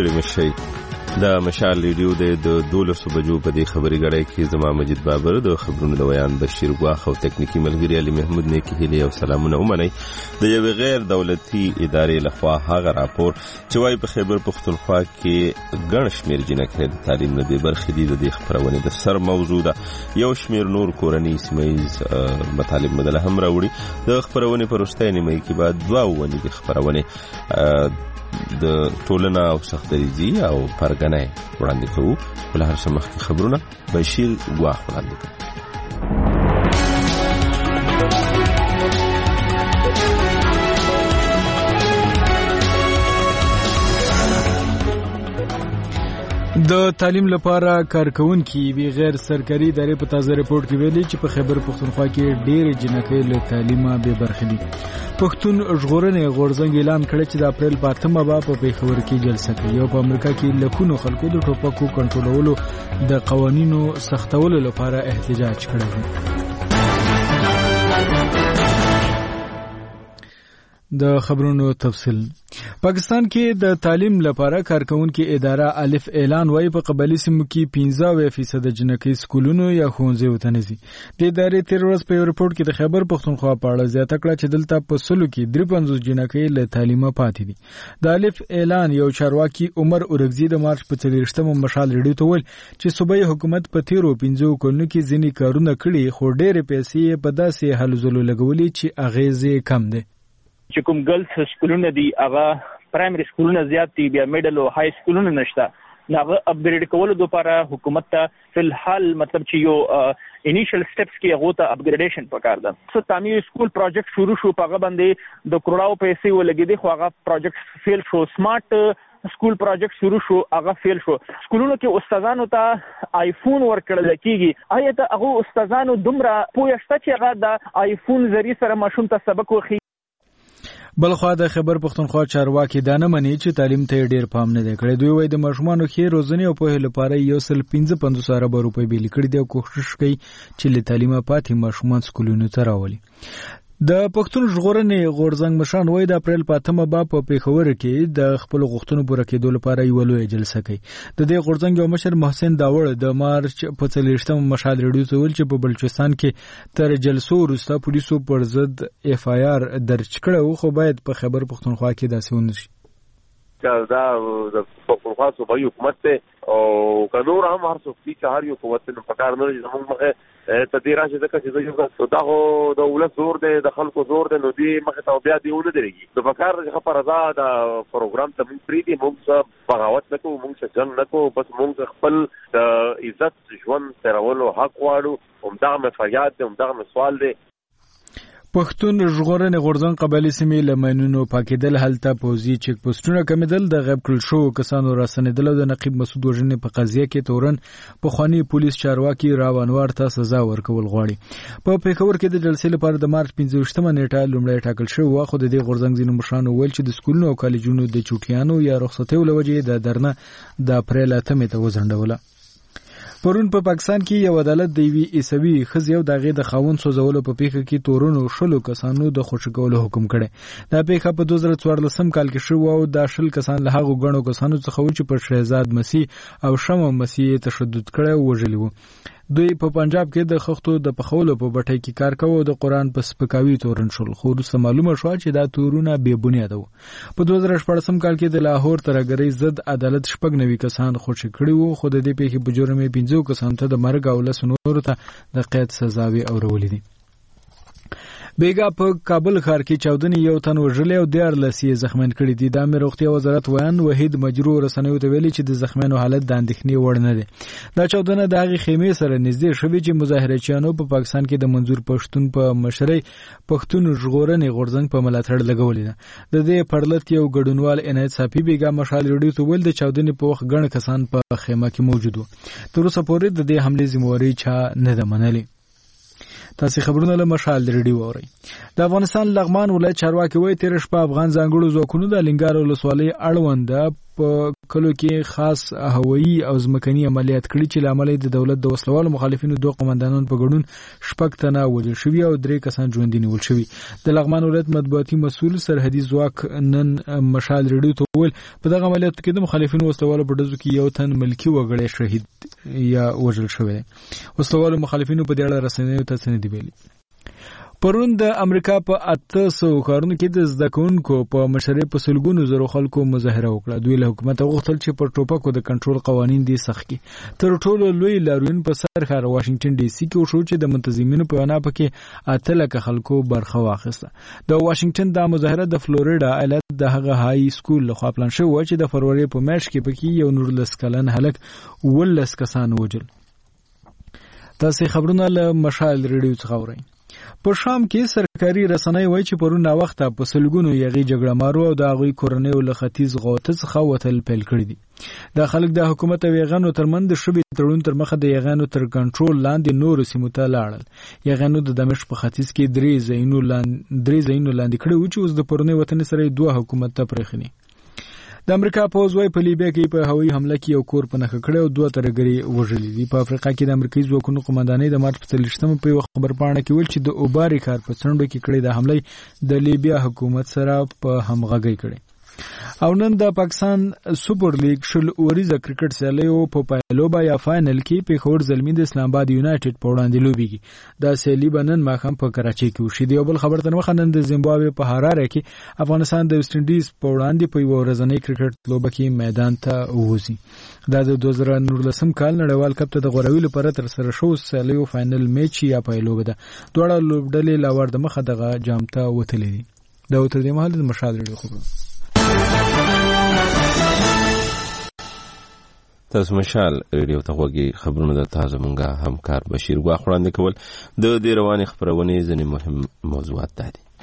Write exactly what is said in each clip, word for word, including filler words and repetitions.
ستړي مشئ. د مشال ریډیو د دولسو بجو په دې خبري غړی کې زما مجید بابر د خبرونو د ویان بشیر غواخ او تکنیکی ملګری علي محمود نیکی هلي او سلامونه ومني. د یو غیر دولتي ادارې لخوا هغه راپور چې وايي په خیبر پختونخوا کې ګڼ شمېر جنکۍ د تعلیم نه بې برخې دي د دې خبرونې د سر موضوع ده. یو شمېر نور کورني سیمهیز مطالب بدله هم راوړي. د خبرونې په وروستۍ نیمه کې بعد دوه ونې د خبرونې د ټولنه او سختریزي او پرګنۍ وړاندې کوو. ول هر څه مخکې خبرونه بشیر غواخ وړاندې کوي. د تعلیم لپاره کارکونکي بي غیر سرکاري ادارې په تازه ریپورت کې ویلي چې په خیبر پختونخوا کې ډېرې جنکۍ له تعلیمه بې برخې دي. پښتون ژغورنې غورځنګ اعلان کړی چې د اپریل په اتمه به په پېښور کې جلسه کوي او په امریکا کې لکونو خلکو د ټوپکو کنټرولولو د قوانینو سختولو لپاره احتجاج کړی دی. د خبرونو تفصیل. پاکستان کې د تعلیم لپاره کارکونکي اداره الف اعلان وایي په قبایلی سیمو کې پنځه فیصد جنکۍ سکولونو یا ښوونځیو ته نه ځي. د ادارې تېر ورځ په یو ریپورټ کې د خیبر پختونخوا په اړه زیاته کړه چې دلته په سلو کې درې پنځوس جنکۍ له تعلیمه پاتې دي. د الف اعلان یو چارواکي عمر اورګزي د مارچ په څلېرویشتمه مشال ریډیو ته وویل چې صوبایي حکومت په تیرو پنځو کلونو کې ځینې کارونه کړي خو ډېرې پیسې په داسې هلو ځلو لګولي چې اغېزې کم دی. چې کوم ګرلز سکولونه دي هغه پرایمري سکولونه زیات دي، بیا میډل او های سکولونه نشته. هغه اپګریډ کولو لپاره حکومت ته فلحال مطلب چې یو انیشل سټیپس کې هغه ته اپګریډیشن پکار ده. څو تعمیر سکول پروجیکټ شروع شو، په هغه باندې د کروڑاو پیسې ولګېدې خو هغه پروجیکټ فیل شو. سمارټ سکول پروجیکټ شروع شو، هغه فیل شو. سکولونو کې استادانو ته آیفون ورکړل کېږي. آیا ته هغه استادانو دومره پوه شته چې هغه د آیفون ذریعہ سره ماشوم ته سبق وخی؟ بلخوا د خیبر پختونخوا چارواکي دا نه مني چې تعلیم ته ډیر پام نه دی کړی. دوی وایي د ماشومانو ښې روزنې او پوهې لپاره یو سل پنځه پنځوس اربه روپۍ بیل کړي دي او کوښښ کوي چې له تعلیمه پاتې ماشومان سکولونو ته راولي. د پښتون ژغورنې غورځنګ مشران وایي د اپریل په اتمه به په پېښور کې د خپل غوښتنو پوره کېدو لپاره یوه لویه جلسه کوي. د دې غورځنګ یو مشر محسن داوړ د مارچ په څلېرویشتمه مشال ریډیو ته ویل چې په بلوچستان کې تر جلسو وروسته پولیسو پر ضد اف آی آر درج کړی و، خو باید په خیبر پختونخوا کې داسې ونه شي. دا د پختونخوا صوبایي حکومت ته او که نور هم هر څوک دي چې هر یو قوت ته په کار نه لري زموږ مخې ته دې راشي ځکه چې یو دا خو د ولس زور دی، د خلکو زور دی، نو دې مخې ته بیا دې ونه درېږي. نو په کار ښه په رضا د پروګرام ته موږ پرېږدي، موږ څه بغاوت نه کوو، موږ څه جنګ نه کوو، بس موږ خپل د عزت ژوند تېرولو حق غواړو. همدغه مې فریاد دی، همدغه مې سوال دی. پښتون ژغورنې غورځنګ قبایلي سیمې له ماینونو پاکېدل، هلته پوځي چیک پوسټونه کمېدل، د غیب کړل شوو کسانو راستنېدل او د نقیب مسعود وژنې په قضیه کې تورن پخواني پولیس چارواکي راو انوار ته سزا ورکول غواړي. په پېښور کې د جلسې لپاره د مارچ پنځه ویشتمه نیټه لومړی ټاکل شوې وه، خو د دې غورځنګ ځینو مشرانو وویل چې د سکولونو او کالجونو د چوټیانو یا رخصتیو له وجې د درنه د اپریل اتمې ته وځنډوله. پرون په پاکستان کې یو عدالت د یوې عیسوي ښځې او د هغې د خاوند سوځولو په پیښه کې تورنو شلو کسانو د خوشي کولو حکم کړی. دا پیښه په دوه زره څوارلسم کال کې شوې او دا شل کسان له هغو ګڼو کسانو څخه وو چې پر شهزاد مسیح او شمع مسیح تشدد کړی او وژلي وو. دوی په پنجاب کې د خښتو د پخولو په بټۍ کې کار کوي او د قرآن په سپکاوي تورن شول، خو وروسته معلومه شوه چې دا تورونه بې بنیاده وو. په دوه زره شپاړسم کال کې د لاهور ترهګرۍ ضد عدالت شپږ نوي کسان خوشي کړي وو، خو د دې پیښې په جرم یې پنځو کسانو ته د مرګ او لسو نورو ته د قید سزاوې اورولې دي. بیګا په کابل ښار کې چاودنې یو تن وژلی او دیارلس یې زخمیان کړي دي. د امیر روغتیا وزارت ویان وحید مجروح رسنیو ته ویلي چې د زخمیانو حالت د اندېښنې وړ نه دی. دا چاودنه د هغې خیمې سره نږدې شوې چې مظاهرچیانو په پاکستان کې د منظور پښتون په مشرۍ پښتون ژغورنې غورځنګ په ملاتړ لګولې ده. د دې پرلط یو ګډونوال عنایت صافي بیګا مشال ریډیو ته ویل د چاودنې په وخت ګڼ کسان په خیمه کې موجود وو. تر اوسه پورې د دې حملې ذمهواري چا نه ده منلې. تاسې خبرونه له مشال ریډیو اورئ. د افغانستان لغمان ولایت چارواکي وایي تېره شپه افغان ځانګړو ځواکونو د الینګار ولسوالۍ اړونده په کلو کې خاص هوایي او ځمکني عملیات کړي چې لامل د دولت د وسلوالو مخالفینو دوه قومندانان په ګډون شپږ تنه وژل شوي او درې کسان ژوندي نیول شوي. د لغمان ولایت مطبوعاتي مسؤل سرحدي ځواک نن مشال ریډیو ته وویل په دغه عملیاتو کې د مخالفینو وسلوالو په ډزو کې یو تن ملکي وګړی شهید یا وژل شوی دی. وسلوالو مخالفینو په دې اړه رسنیو ته څه نه دي ویلي. پرون د امریکا په اته سوه ښارونو کې د زده کوونکو په مشرۍ په سلګونو زرو خلکو مظاهره وکړه. دوی له حکومته غوښتل چې پر ټوپکو د کنټرول قوانین دې سخت کړي. تر ټولو لوی لاریون په سر ښار واشنګټن ډي سي کې وشو چې د منتظمینو په وینا پکې اته لکه خلکو برخه واخیسته. د واشنګټن دا مظاهره د فلوریډا ایالت د هغه های سکول لخوا پلان شوې وه چې د فروری په میاشت کې پکې یو نولس کلن هلک اوولس کسان ووژل. تاسې خبرونه له مشال ریډیو څخه اورئ. په شام کې سرکاري رسنۍ وایي چې پرون ناوخته په سلګونو یغي جګړه مارو او د هغوی کورنیو له ختیځ غوطه څخه وتل پیل کړي دي. دا خلک د حکومت او یغانو ترمنځ د شبې تړون تر مخه د یغانو تر کنټرول لاندې نورو سیمو ته لاړل. یغانو د دمشق په ختیځ کې درې ځایونو لاندې درې ځایونو لاندې کړي وو چې اوس د پرونی وطن سره دوه حکومت ته پرېښني. د امریکا پوځ وايي په لیبیا کې په هوایي حمله کې یو کور په نښه کړی او دوه ترهګري وژلي دي. په افریقا کې د امریکایي ځواکونو قومندانۍ د مارچ په څلوېښتمه په یوه خبرپاڼه کې ویل چې د اوباري ښار په څنډو کې کړې د حملې د لیبیا حکومت سره په همغږۍ کړې. او نن د پاکستان سپر لیګ شل اوریزه کرکټ سیالیو په پایلوبا یا فاینل کې پیښور زلمي د اسلام آباد یونایټډ په وړاندې لوبېږي. دا سیالي به نن ماښام په کراچۍ کې وشي. د یو بل خبر تر مخه نن د زیمبابوې په هراره کې افغانستان د ویسټ انډیز په وړاندې په یوه ورځنۍ کرکټ لوبه کې میدان ته ووځي. دا د دوه زره نولسم کال نړیوال کپ ته د غوروي لپاره ترسره شوو سیالیو فاینل میچ یا پایلوبه ده. دواړه لوبډلې لا ور دمخه دغه جام ته وتلې دي. دا تر دې مهال د مشال ریډیو خبرونه. تاسو مشال ریډیو ته غوږی خبرونه د تازه مونږه همکار بشیر ګواخ وړاندې کول. د دې روانې خبرونې ځینې مهم موضوعات دا دي.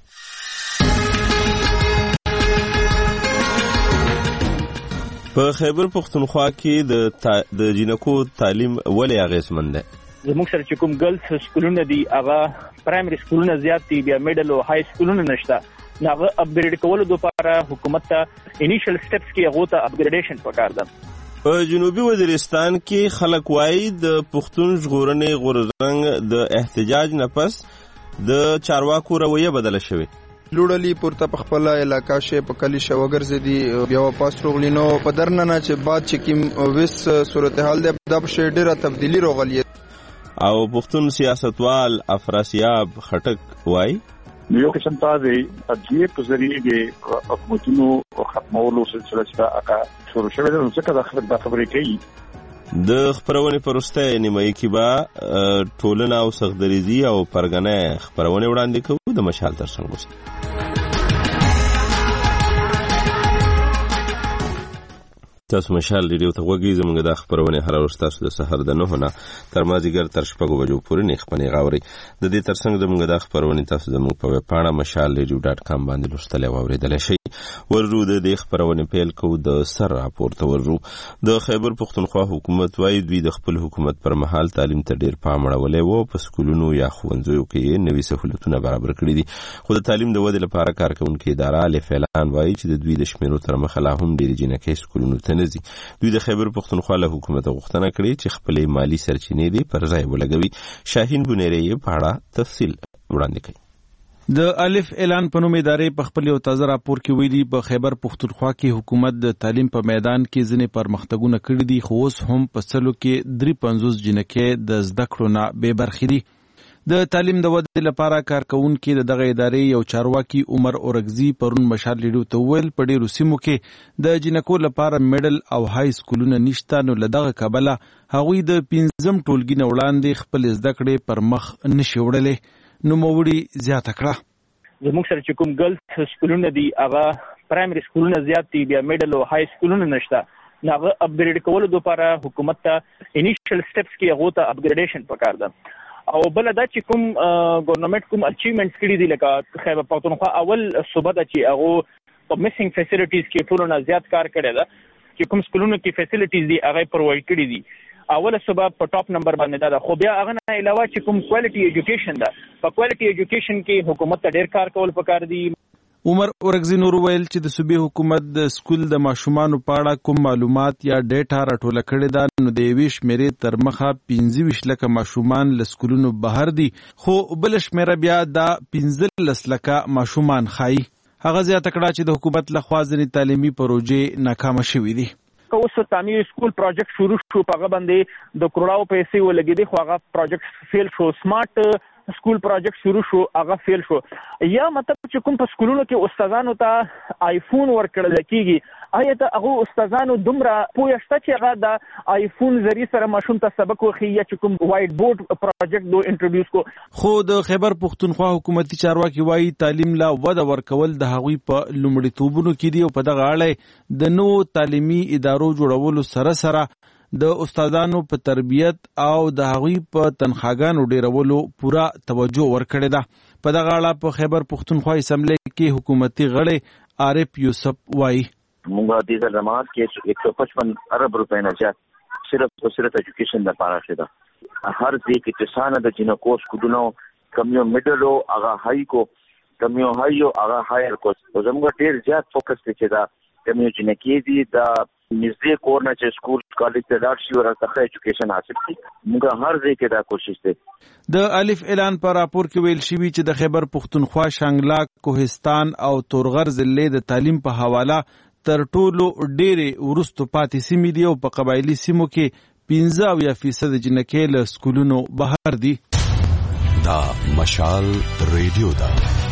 په خیبر پختونخوا کې د د جنکو تعلیم ولې اغیزمن دی؟ زموږ سره چې کوم ګرلز سکولونه دي هغه پرایمري سکولونه زیات دي، بیا میډل او های سکولونه نشته. هغه اپګریډ کولو لپاره حکومت ته انیشل سټپس کې هغه ته اپګریډیشن پکار ده. په جنوبي وزیرستان کې خلک وایي د پښتون ژغورنې غورځنګ د احتجاج نه پس د چارواکو رویه بدله شوې. لوړلی پورته په خپل علاقه شي په کلی شو وګرځي بیا واپس روغلینو په درنه نه چې بعد چې کوم وس صورتحال د د شي ډیره تبدیلی روغلی. او پښتون سیاستوال افراسیاب خټک وایي یو قسم ته د تجزیه په ذریعه د حکومتونو ختمولو سلسله چې هغه شروع شوه د څه د خبرې کوي. د خبرونې پرسته نیمایي کې به ټولنه او سخدریزي او پرګنه خبرونه وړاندې کوو. د مشال تر څنګ وست تاسو مشال ریډیو ته غوږی. زموږ د خبرونه هر ورځ تاسو د سحر د نه نه تر مازیګر تر شپږو بجو پورې نه خپنې غاوري. د دې ترڅنګ زموږ د خبرونه تاسو زموږ په ویب پاڼه مشال ریډیو ډاټ کام باندې لوستل او اوریدل شي. ورو د دې خبرونه پیل کو د سر راپورته ورو. د خیبر پختونخوا حکومت وايي دوی د خپل حکومت پر مهال تعلیم ته ډیر پام اړولې وو. په سکولونو یا ښوونځیو کې نوي سہولتونه برابر کړي دي. خو د تعلیم د ودې لپاره کارکونکو اداره الف اعلان وايي چې د دوی د شمیرو تر مخه لا هم ډیر جنکې سکولونو ته نه ځي. دوی د خیبر پختونخوا له حکومت غوښتنه کړې چې خپلې مالی سرچینې دې پر ځای ولګوي. شاهین بنيري په اړه تفصیل وړاندې کوي. د الف اعلان په نوم ادارې په خپل یو تازه راپور کې ویلي په خیبر پختونخوا کې حکومت د تعلیم په میدان کې ځینې پرمختګونه کړي دي، خو اوس هم په سلو کې درې پنځوس جنکې د زده کړو نه بې برخې دي. د تعلیم د ودې لپاره کارکونکي د دغه ادارې یو چارواکي عمر اورګزي پرون مشال ریډیو ته وویل په ډېرو سیمو کې د جنکو لپاره میډل او های سکولونه نشته، نو له دغه کبله هغوی د پنځم ټولګي نه وړاندې خپل زده کړې پر مخ نشي وړلی. نوموړي زیاته کړه زموږ سره چې کوم ګرلز سکولونه دي هغه پرایمري سکولونه زیات دي، بیا میډل او های سکولونه نشته. هغه اپګریډ کولو لپاره حکومت ته انیشل سټپس کې هغه ته اپګریډیشن پکار ده. او بل دا چې کوم ګورنمنت کوم اچیومنټس کړي دي لکه خیبر پختونخوا اول صوبه ده چې هغه په میسنګ فیسیلیټیز کې ټولو نه زیات کار کړی ده، چې کوم سکولونو کې فیسیلیټیز دي هغه پرووایډ کړي دي. اوله صوبه په ټاپ نمبر باندې ده. خو بیا هغه نه علاوه چې کوم کوالټي ایجوکیشن ده، په کوالټي ایجوکیشن کې حکومت ته ډېر کار کول پکار دي. عمر اورګزی نور ویل چې د صوبې حکومت د سکول د ماشومانو په اړه کوم معلومات یا ډیټا راټوله کړې ده نو د یوې شمېرې تر مخه پنځه ویشت لکه ماشومان له سکولونو بهر دي، خو بله شمېره بیا دا پنځلس لکه ماشومان ښایي. هغه زیاته کړه چې د حکومت لخوا ځینې تعلیمي پروژې ناکامه شوي دي. که اوس تعمیر سکول پروجیکټ شروع شو په هغه باندې د کروڑاو پیسې ولګېدې خو هغه پروجیکټ فیل شو. سمارټ سکول پروجیکټ شروع شو هغه فیل شو. یا مطلب چې کوم په سکولونو کې استادانو ته آیفون ورکړل کېږي، آیا ته هغه استادانو دومره پوه شته چې هغه د آیفون ذریعه سره ماشوم ته سبق وښیي یا چې کوم وایټ بورډ پروجیکټ دو انټروډیوس کو؟ خو د خیبر پښتونخوا حکومتي چارواکي وایي تعلیم لا وده ورکول د هغوی په لومړیتوبونو کې دي او په دغه اړه د نوو تعلیمي ادارو جوړولو سره سره د استادانو په تربیت او د هغوی په تنخواګانو ډیرولو پوره توجه ورکړې ده. په دغه اړه په خیبر پښتونخوا اسمبلی کې حکومتي غړی عارف یوسف وایي موږ د دې زمات کې ایک سو پچپن ارب روپے نه زیات صرف او صرف ایجوکیشن لپاره شته. هر ځای کې چې سانه د جنو کوس کډونو کمیو میډلو هغه هاي کو کمیو هايو هغه هایر کو زموږ ډیر زیات فوکس کې دا کمیو جنې کې دي دا نږدې کورنه چې سکول کالج ته لاړ شي او راته ایجوکیشن حاصل کړي. موږ هر ځای کې دا کوشش کوي. د الف اعلان پر راپور کې ویل شوی چې د خیبر پښتونخوا شانګلا کوهستان او تورغر ضلع د تعلیم په حواله تر ټولو ډېرې وروستو پاتې سیمې دي او په قبایلي سیمو کې پنځه اویا فیصد جنکۍ له سکولونو بهر دي. دا مشال ریډیو ده.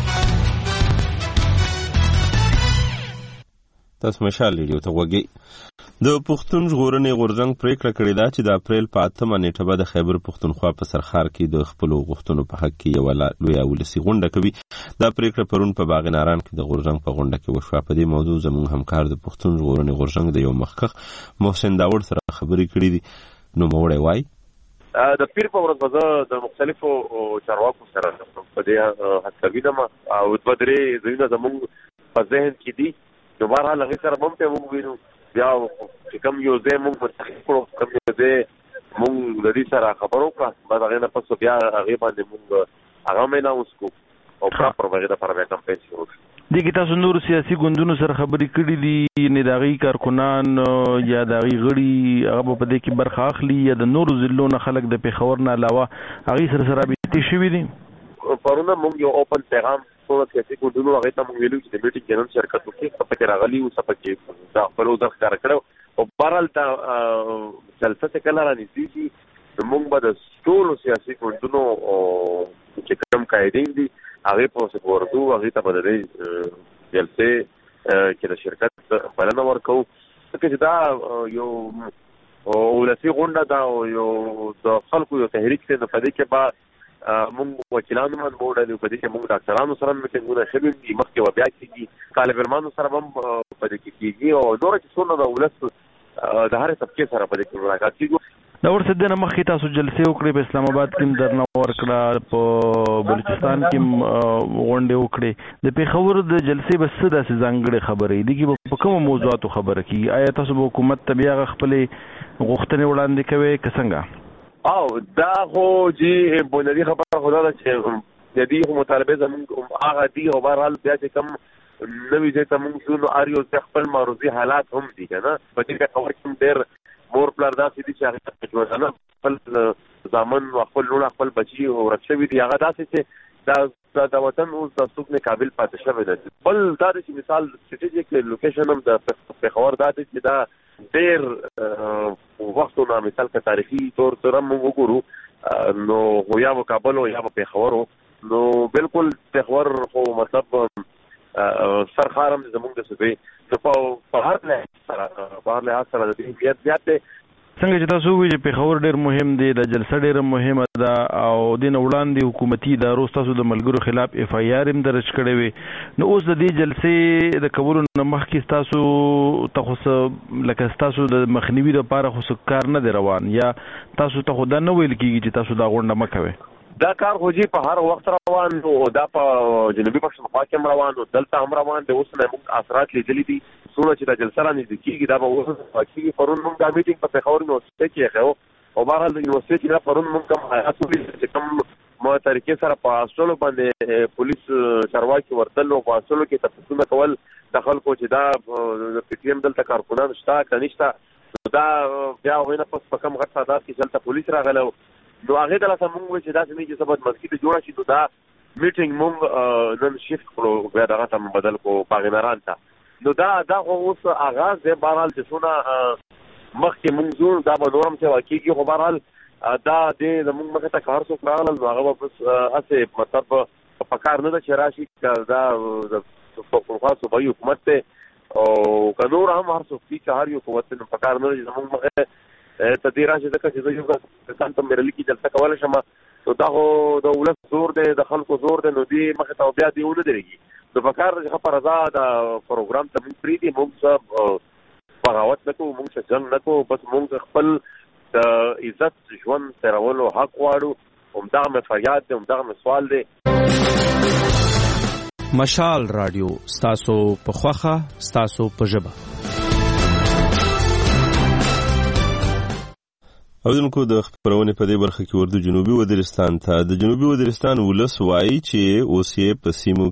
تاسو مشال ریډیو ته وګورئ. د پښتون ژغورنې غورځنګ پریکړه کړې ده چې د اپریل په اتمه نیټه به د خیبر پښتونخوا په سرخار کې د خپلو غوښتنو په حق کې یوه لویه ولسي غونډه کوي. دا پریکړه پرون په باغ ناران کې د غورځنګ په غونډه کې وشوه. په دې موضوع زموږ همکار د پښتون ژغورنې غورځنګ د یو مخکښ محسن داوړ سره خبرې کړې دي. نو موړی وایي د پیر په ورځ به زه د مختلفو چارواکو سره په دې هڅه وینم او دوه درې ځایونه زموږ په ذهن کې دي. نو بهرحال هغې سره به هم ته موږ وینو بیا چې کوم یو ځای موږ منتخب کړو کوم یو ځای موږ د دې سره خبرو کړه بعد هغې نه پس بیا هغې باندې موږ هغه هم اناونس کړو او پراپر به هغې دپاره بیا کمپین شروع کړو. دې کې تاسو نورو سیاسي ګوندونو سره خبرې کړي دي یعنې د هغوی کارکنان یا د هغوی غړي هغه به په دې کې برخه اخلي یا د نورو ضلعو نه خلک د پېښور نه علاوه هغوی سره سره رابطې شوي دي؟ پرونه موږ یو اوپن پیغام ټولو سیاسي ګوندونو هغې ته موږ ویلي چې د میټینګ کې نن شرکت وکړي څه پکې راغلي وو څه پکې دا خپل وضع ښکاره کړی او بهرحال دا جلسه چې کله رانږدې شي نو موږ به د ټولو سیاسي ګوندونو چې کوم قاعدې دي هغې په وسه ورځو هغې ته به د دې جلسې کې د شرکت بلنه ورکوو ځکه چې دا یو ولسي غونډه ده او یو د خلکو یو تحریک دی. نو په دې کې به موږ وکیلانو باندې موډل په دې کې موږ ډاکټرانو سره میټینګونه شوي دي مخکې به بیا کېږي طالب علمانو سره هم په دې کې کېږي او نوره چې څونه د ولس د هرې طبقې سره په دې کې ملاقات کېږي. د ورڅ دې نه مخکې تاسو جلسې وکړې په اسلام آباد کې هم درنه ورکړه په بلوچستان کې هم غونډې وکړې. د پېښور د جلسې به څه داسې ځانګړې خبرې دي کې په کومو موضوعاتو خبره کېږي؟ آیا تاسو به حکومت ته بیا خپلې غوښتنې وړاندې کوئ که څنګه؟ او دا خو چې بنیادي خبره خو دا ده چې د دې مطالبې زموږ هغه دي او بهرحال بیا چې کوم نوي ځای ته موږ ځو نو هر یو ځای خپل معروضي حالات هم دي که نه. په دې پېښور کې هم ډېر مور پلار داسې دي چې هغې ته ژوندانه خپل زامن او خپل لوڼه خپل بچي ورک شوي دي. هغه داسې چې دا د وطن اوس د څوک نه قابل پاتې شوی ده. بل دا دی چې مثال سټریټیجیک لوکیشن هم د پېښور دا دی چې دا ډېر وختونه مثال که تاریخي طور سره موږ وګورو نو خو یا به کابل او یا به پېښور و نو بالکل پېښور خو مطلب سرخار هم زموږ د صوبې نو په هر لحاظ سره په هر لحاظ سره د دې اهمیت زیات دی. څنګه چې تاسو ووایئ چې پېښور ډېر مهم دی دا جلسه ډېره مهمه ده او دې نه وړاندې حکومتي ادارو ستاسو د ملګرو خلاف اف آی آر هم درج کړی وی نو اوس د دې جلسې د کولو نه مخکې ستاسو ته خو څه لکه ستاسو د مخنیوي دپاره خو څه کار نه دی روان یا تاسو ته خو دا نه ویل کېږي چې تاسو دا غونډه مه کوئ؟ دا کار خو جی په هر وخت روان او دا په جنوبي پښتونخوا کې هم روان او دلته هم روان دی. اوس نه موږ اثرات لیدلي دي څومره چې دا جلسه رانږدې کېږي دا به اوس کېږي. پرون موږ دا میټینګ په پېښور یونیورسټۍ کې ایښی و او بهرحال د یونیورسټۍ کې دا پرون موږ کوم حیات ولیدل چې کوم ما طریقې سره په اصولو باندې پولیس چارواکي ورتل او په اصولو کې تفصیلونه کول د خلکو چې دا د پی ټی ایم دلته کارکونان شته کنيشته دا بیا وینه پس په کوم غټه دا چې دلته پولیس راغلو نو هغه دلته موږ چې دا څنګه چې سبب مسجد جوړه شي نو دا میټینګ موږ نن شیفت کړو بیا دا تم بدل کو باغناران ته نو دا دا اوس آغاز د بهرحال چې څونه مخکې منظور دا به نورم څه واقعي خو بهرحال دا د موږ مخه ته کار څو کړل نو هغه بس اسه مطلب په کار نه چې راشي دا د پښتونخوا صوبایي حکومت ته او کنور هم هر څو چې هر یو قوت نه په کار نه چې موږ مخه ته دی راشي ځکه چې یو څه تم مېرل کې جلسه کول شم نو دا د ولس زور دی د خلکو زور دی نو دی مخه ته بیا دی ونه درېږي نو په کار چې په رضا دا پروګرام ته موږ پری دي موږ څه بغاوت نکو موږ څه جنگ نکو بس موږ خپل د عزت ژوند ترولو حق غواړو همدغه فریاد دی همدغه سوال دی. مشال رادیو ستاسو په خوخه ستاسو په ژبه. اوردونکو د خبرونې په دې برخه کې ورته جنوبي وزیرستان ته د جنوبي وزیرستان ولس وایي چې اوس یې په سیمو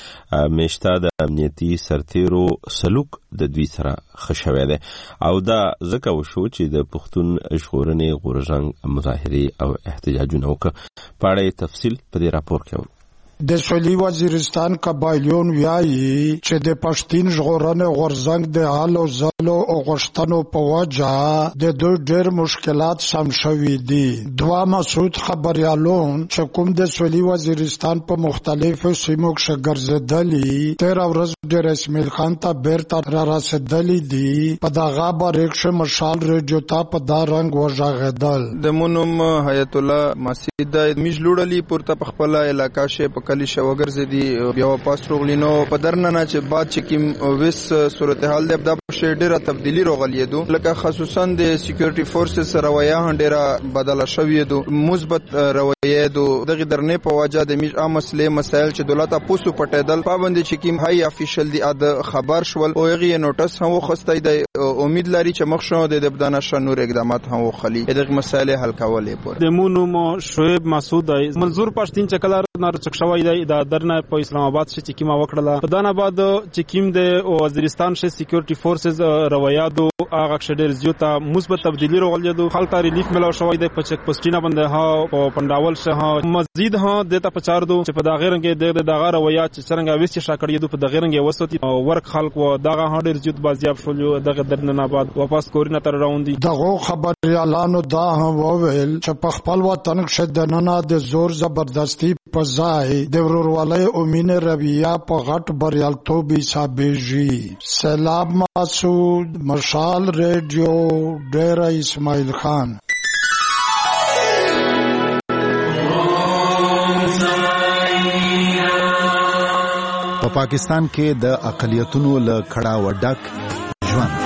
کې مشته د امنیتي سرتیرو سلوک د دوی سره ښه شوی دی او دا ځکه وشو چې د پښتون ژغورنې غورځنګ مظاهرې او احتجاجونه وکړه. په اړه تفصیل په دې راپور کې د سویلي وزیرستان قبایلیون ویایي چې د پښتون ژغورنې غورځنګ د حالو ځلو او غوښتنو په وجه د دوی ډېر مشکلات سم شوي دي. دوه مسعود خبریالون چې کوم د سویلي وزیرستان په مختلفو سیمو کې ګرځېدلي تېره ورځ ډېر اسماعیل خان ته بیرته را رسېدلي دي په دغه باره کې مشال رادیو ته په دا رنګ وژغېدل. د مونوم حیات الله مسجد میج لوړلی پورته په خپل علاقه شه کلی شوګر زدي بیا واپس روغلینو په درننه چې بعد چې کوم وس صورتحال د ابدا شډره تبدیلی روغلیدو لکه خصوصا د سکیورټي فورسز رویه هډره بدله شوې دو مثبت رویه دو دغه درنې په واجه د میج عام مسلې مسایل چې دولت اپوسو پټېدل پابند چې کوم هاي افیشل دی د خبر شول او هغه نوټس هم خوستای دی امید لري چې مخشو د ابدانه شنور اقدامات هم وخلی دغه مسایل حل کولې پر د مونو شعیب مسعود منظور پښتين چکلار نار چکشوي دا درنه په اسلام آباد شې چې کیما وکړه په دانه بعد چې کیم د وزیرستان شې سکیورټي فورسز رویادو هغه شډر زیوتا مثبت تبدیلی روغلیدو خلک ریلیف ملو شوی د پچک پسټینا باندې ها په پنداول شه مزید ها د ته پچار دو چې په دغه رنګ د دغه رویا چې څنګه وست شاکړې په دغه رنګ وسوتی ورک خلک و دغه هډر زیوت بازیاب شول دغه درنه بعد واپس کورینه تر راوندي دغه خبر اعلان دا هم وویل چې په خپل وطن کې دننه د زور زبردستی په ځای د ورورولۍ او مینې رویه په غټ بریالیتوب حسابېږي. سلام مسعود مشال ریډیو ډیره اسماعیل خان. په پاکستان کې د اقلیتونو له کړه وډک ژوند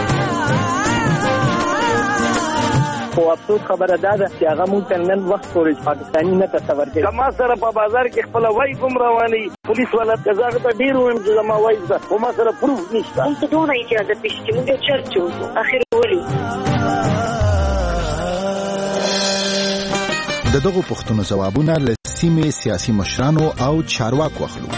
خو افسوس خبره ده چې هغه مونږ ته نن وخت پورې پاکستاني نه تصور کوي. زما سره په بازار کې خپل وای کوم رواني پولیس والا تزاغ ته ډیر ویم چې زما وای ده خو ما سره پروف نشته. مونږ ته دونه اجازه پېښې مونږ چرچو اخر ولي د دغو پوښتنو ځوابونه له سیمې سیاسي مشرانو او چارواکو اخلو.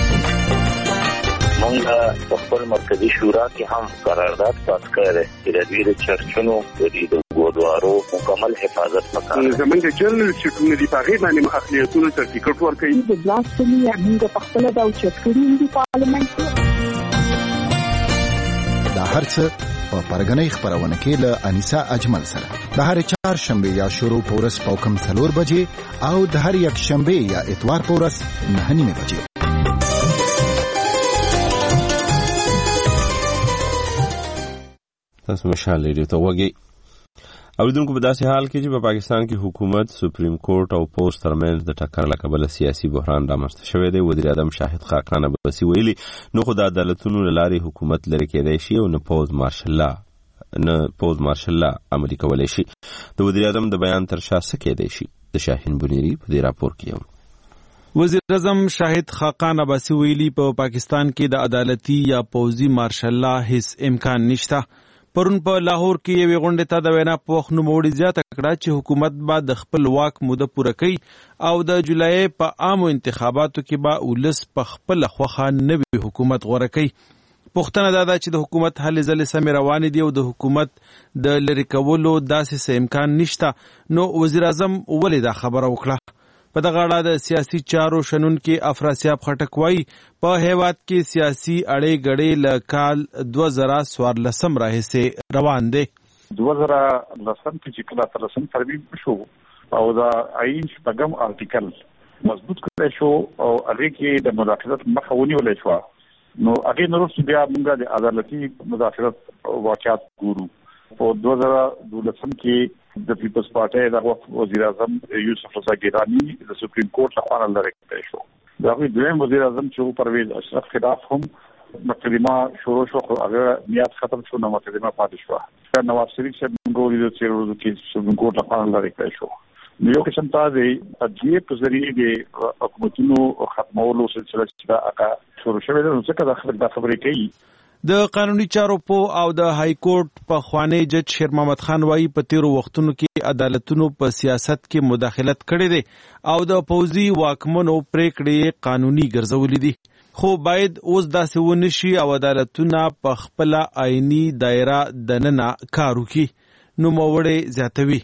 مونږ په خپل مرکزی شورا کې هم قرارداد پاس کړی چې د دې چرچونو د دې ګودوارو مکمل حفاظت وکړي. زمونږ جنرال سکرټری دی په هغه باندې اخلیتونو سرټیفیکټ ورکړي. د بلاسټمي موږ په خپل د چرچونو دی پارلمنت دا هرڅه په پرګنۍ خبرونه کې له انیسا اجمل سره د هر چهار شنبه یا شروع پورس پوکم څلور بجې او د هر یک شنبه یا اتوار پورس نه نیمه بجې. تاسو مشال ریډیو ته وګورئ. اوریدونکو په داسې حال کې چې په پاکستان کې حکومت سپریم کورټ او پوسټ ترمنځ د ټکر له کبله سیاسي بحران رامنځته شوی دی. وزیر اعظم شاهد خاقان عباسي ویلي نو خو د عدالتونو له لارې حکومت لرې کېدای شي او نه پوز مارشل لا نه پوز مارشل لا عملي کولی شي. د وزیر اعظم د بیان تر شا څه کېدای شي د شاهین بنيري په دې راپور کې وزیر اعظم شاهد خاقان عباسي ویلي په پاکستان کې د عدالتي یا پوزي مارشل لا هیڅ امکان نشته. پرون په لاهور کې یوې غونډې ته د وینا په وخت نوموړي زیاته کړه چې حکومت به د خپل واک موده پوره کوي او د جولای په عامو انتخاباتو کې به ولس په خپله خوښه نوي حکومت غوره کوي. پوښتنه دا ده چې د حکومت هلې ځلې سمې روانې دي او د حکومت د لرې کولو داسې څه امکان نشته، نو وزیر اعظم ولې دا خبره وکړه؟ په دغه اړه د سیاسي چارو شنونکي افراسیاب خټک وایي په هیواد کې سیاسي اړې ګړې له کال دوه زره څوارلسم راهیسې روان دی. دوه زره لسم کې چې کله اتلسم ترمیم شو او د آئین شپږم آرټیکل مضبوط کړی شو او هغې کې د مداخلت مخه ونیولی شوه، نو هغې نه وروسته بیا موږ د عدالتي مداخلت واقعات ګورو. په دوه زره دولسم کې د پیپلز پارټۍ د وخت وزیر اعظم یوسف رضا ګیلاني د سپریم کورټ لخوا نه لرې کړی شو. د هغوی دویم وزیر اعظم چې پرویز اشرف خلاف هم مقدمه شروع شو، خو هغه میعاد ختم شو، نو مقدمه پاتې شوه. نواز شریف صاحب موږ ولیدو چې ورځو کې سپریم کورټ لخوا نه لرې کړی شو. نو یو قسم ته د ادارې په ذریعې د حکومتونو ختمولو سلسله چې دا هغه شروع شوې ده، نو ځکه دا خلک دا خبرې کوي. د قانوني چارو په او د های کورټ په خوانی جج شیر محمد خان وایي په تیرو وختونو کې عدالتونو په سیاست کې مداخلت کړې ده او د پوځي واکمنو پریکړې قانوني ګرځولې دي، خو باید اوس داسې ونه شي او عدالتونه په خپله آئینی دایره دننه کار وکړي. نوموړی زیاتوي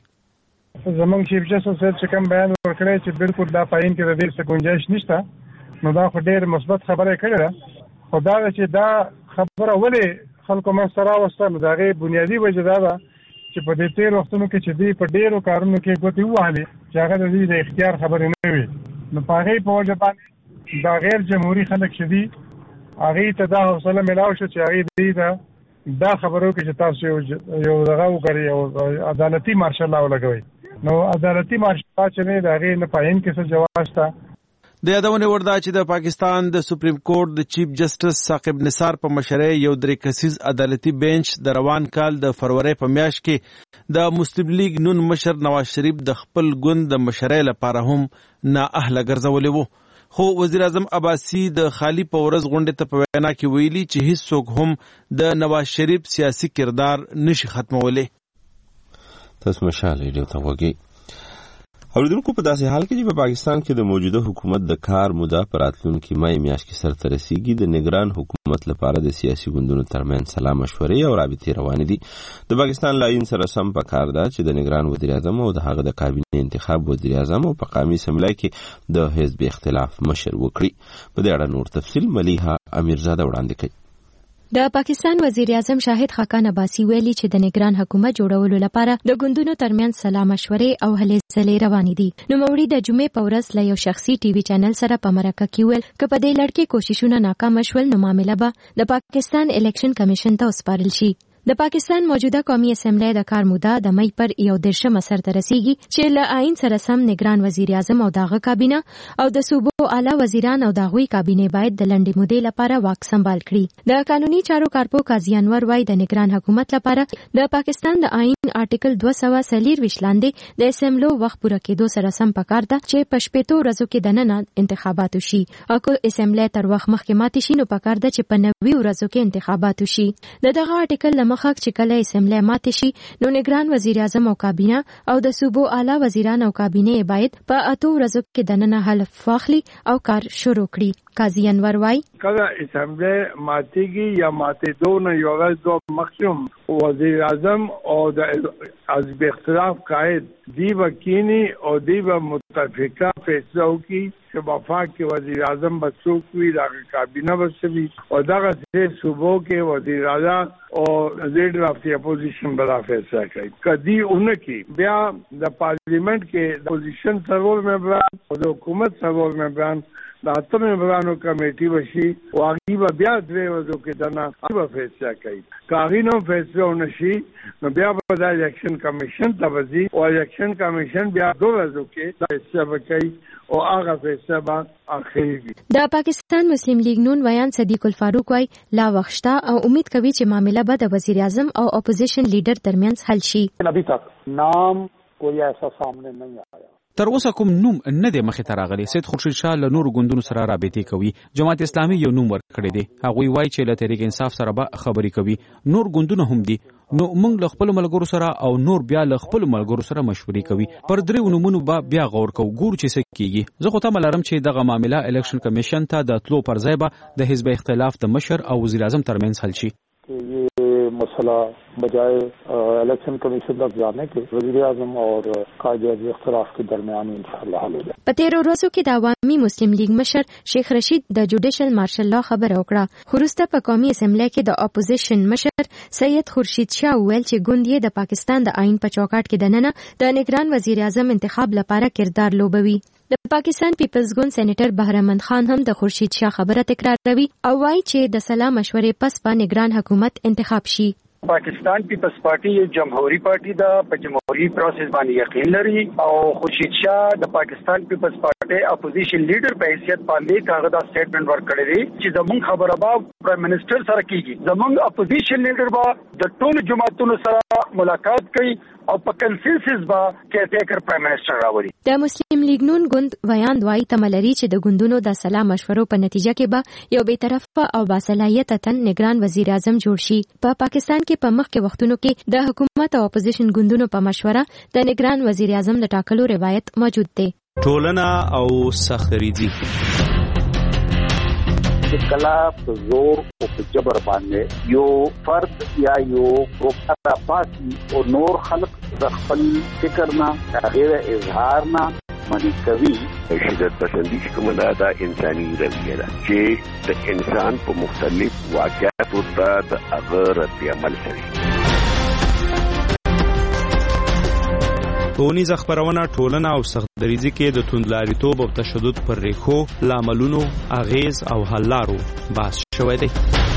زمونږ چیف جسټس صاحب چې کوم بیان ورکړی چې بالکل دا په آئین کې د دې څه گنجایش نشته، نو دا خو ډېر مثبت خبره کړې ده، خو دا چې دا خبره ولې خلکو منځته راوسته، نو د هغې بنیادي وجه دا ده چې په دې تېرو وختونو کې چې دوی په ډېرو کارونو کې ګوتې ووهلې چې هغه د دوی د اختیار خبرې نه وي، نو په هغې په وجه باندې دا غیر جمهوري خلک چې دي هغې ته دا حوصله میلاو شو چې هغې دوی ته دا خبرو کې چې تاسو یو دغه وکړئ، یو عدالتي مارشل لا ولګوئ، نو عدالتي مارشل لا چې نه د هغې نه په عین کې څه جواز شته. د یادونې وړ ده چې د پاکستان د سپریم کورټ د چیف جسټس ثاقب نثار په مشرۍ یو درې کسیز عدالتي بینچ د روان کال د فروری په میاشت کې د مسلم لیگ نون مشر نواز شریف د خپل ګوند د مشرۍ لپاره هم نااهله ګرځولی وو، خو وزیر اعظم عباسي د خالی په ورځ غونډې ته په وینا کې ویلي چې هیڅوک هم د نواز شریف سیاسي کردار نشي ختمولی. تاسو مشال ریډیو ته وګورئ. اوریدونکو په داسې حال کې چې په پاکستان کې د موجوده حکومت د کار موده په راتلونکي مای میاشت کې سرته رسیږي، د نگران حکومت لپاره د سیاسي ګوندونو ترمنځ سلا مشورې او رابطې روانې دي. د پاکستان لاین سره سم پکار ده چې د نگران وزیر اعظم او د هغه د کابینې انتخاب وزیر اعظم او په قومي اسمبلی کې د حزب اختلاف مشر وکړي. په دې اړه نور تفصیل ملیحه امیرزاده وړاندې کوي. د پاکستان وزیر اعظم شاهد خاقان عباسي ویلي چې د نگران حکومت جوړولو لپاره د ګوندونو ترمنځ سلا مشورې او هلې ځلې روانې دي. نوموړي د جمعې په ورځ له یو شخصي ټي وي چینل سره په مرکه کې ویل که په دې لړ کې کوششونه ناکام شول نو معامله به د پاکستان الیکشن کمیشن ته وسپارل شي. د پاکستان موجوده قومي اسمبلی د کار موده د مئی پر یو دېرشمه سرته رسیږي چې له آئین سره سم نگران وزیر اعظم او داغه کابینه او د صوبو اعلی وزیران او داغوی کابینه باید د لنډې مودې لپاره واک سمبال کړي. د قانوني چارو کارپو قاضي انور وای د نگران حکومت لپاره د پاکستان د آئین آرټیکل دوه سوه څلوېښت لاندې د اسمبلو وخت پوره کېدو سره سم پکار ده چې په شپېتو ورځو کې دننه انتخابات وشي، او که اسمبلی تر وخت مخکې ماتې شي نو پکار ده چې په نوي ورځو کې انتخابات وشي. د دغه آرټیکل له مخه چې کله اسمبلی ماتې شي نو نگران وزیر اعظم او کابینه او د صوبو اعلی وزیران او کابینه باید په اتو ورځو کې دننه حلف واخلي او کار شروع کړي. قاضي انور وای کله اسمبلی ماتېږي یا ماتېدو نه یو ورځ دوه مخکې وزیر اعظم او د حزب اختلاف قائد دی وکینی او دی و متفقه فیصله وکړي چې وفاق کې وزیر اعظم به څوک وي، دغه کابینه به څه وي، او دغه صوبو کې وزیر اعلی او لیډر اف دی اپوزیشن به دا فیصله کوي. کدی اونه کې بیا د پارلیمنت کې د اپوزیشن سرور ممبران او د حکومت سرور ممبران د اتم ممبرانو کمیټي وشي او هغه به بیا دوه ورځو کې دنه به فیصله کوي. کاغینو فیصله ونشي نو بیا به د الیکشن کمیشن ته وځي او الیکشن کمیشن بیا دوه ورځو کې فیصله کوي او هغه فیصله به اخیری. د پاکستان مسلم لیگ نون ویان صدیق الفاروق وای لا وخت او امید کوي چې معاملې به د وزیر اعظم او اپوزیشن لیډر ترمنځ حل شي. ابھی تک نام कोई ऐसा सामने नहीं आया। تر اوسه کوم نوم نه دی مخې ته راغلی. سید خورشید شاه له نورو ګوندونو سره رابطې کوي. جماعت اسلامي یو نوم ورکړی دی. هغوی وایي چې له تحریک انصاف سره به خبرې کوي. نور ګوندونه هم دي. نو موږ له خپل ملګرو سره او نور بیا له خپل ملګرو سره مشورې کوي. پر درې نومونو به بیا غور کوو، ګورو چې څه کیږي. زه خو تمه لرم چې دغه معامله الیکشن کمیشن ته د تلو پر ځای به د حزب اختلاف د مشر او وزیر اعظم ترمنځ حل شي. مسئلہ بجائے الیکشن کمیشن تک جانے کے وزیر اعظم اور قائد اختلاف کے درمیان انشاءاللہ حل ہو جائے. په تیرو ورځو کې د عوامي مسلم لیگ مشر شیخ رشید د جوډیشل مارشل لا خبره وکړه. خروسته په قومي اسمبلی کې د اپوزیشن مشر سید خورشید شاه ویل چې ګوند یې د پاکستان د آئین په چوکاټ کې دننه د نگران وزیر اعظم انتخاب لپاره کردار لوبوي. د پاکستان پیپلز ګوند سېنیټر بهرمند خان هم د خورشید شاه خبره تکراروي او وایي چې د سلا مشورې پس په نگران حکومت انتخاب شي. پاکستان پیپلز پارټي یو جمهوریت پارټي دا په جمهوریت پروسس باندې یقین لري او خورشید شاه د پاکستان پیپلز پارټي اپوزیشن لیډر په حیثیت باندې کاغذ دا سټیټمنټ ورکړی دی چې زموږ خبره به پرایم منسٹر سره کیږي. زموږ اپوزیشن لیډر به د ټولو جماعتونو سره ملاقات کوي او په کنسنسس با کېته کر پرایم منسٹر راوړي. د مسلم لیگ نون ګوند ویاند وایي تملري چې د ګوندونو د سلا مشورو په نتیجه کې به یو بې طرفه او باصلاحیت تن نگران وزیر اعظم جوړ شي. په پا پاکستان کې په مخکې وختونو کې د حکومت او اپوزیشن ګوندونو په مشوره د نگران وزیر اعظم د ټاکلو روایت موجود دی. ټولنه او سختریزي کلا په زور او په جبر باندې یو فرد یا یو ګروپ پاتې او نور خلق د خپل فکر نه غیر اظهار نه منی کوي. شدت پسندی کومه دا انساني رویه ده چې د انسان په مختلف واقعاتو ته د هغه رد عمل کوي. ټولنیزه خپرونه ټولنه او سختدریزي کې د توندلاریتوب او تشدد پر ریښو، لاملونو، اغیز او حل لارو بحث شوی دی.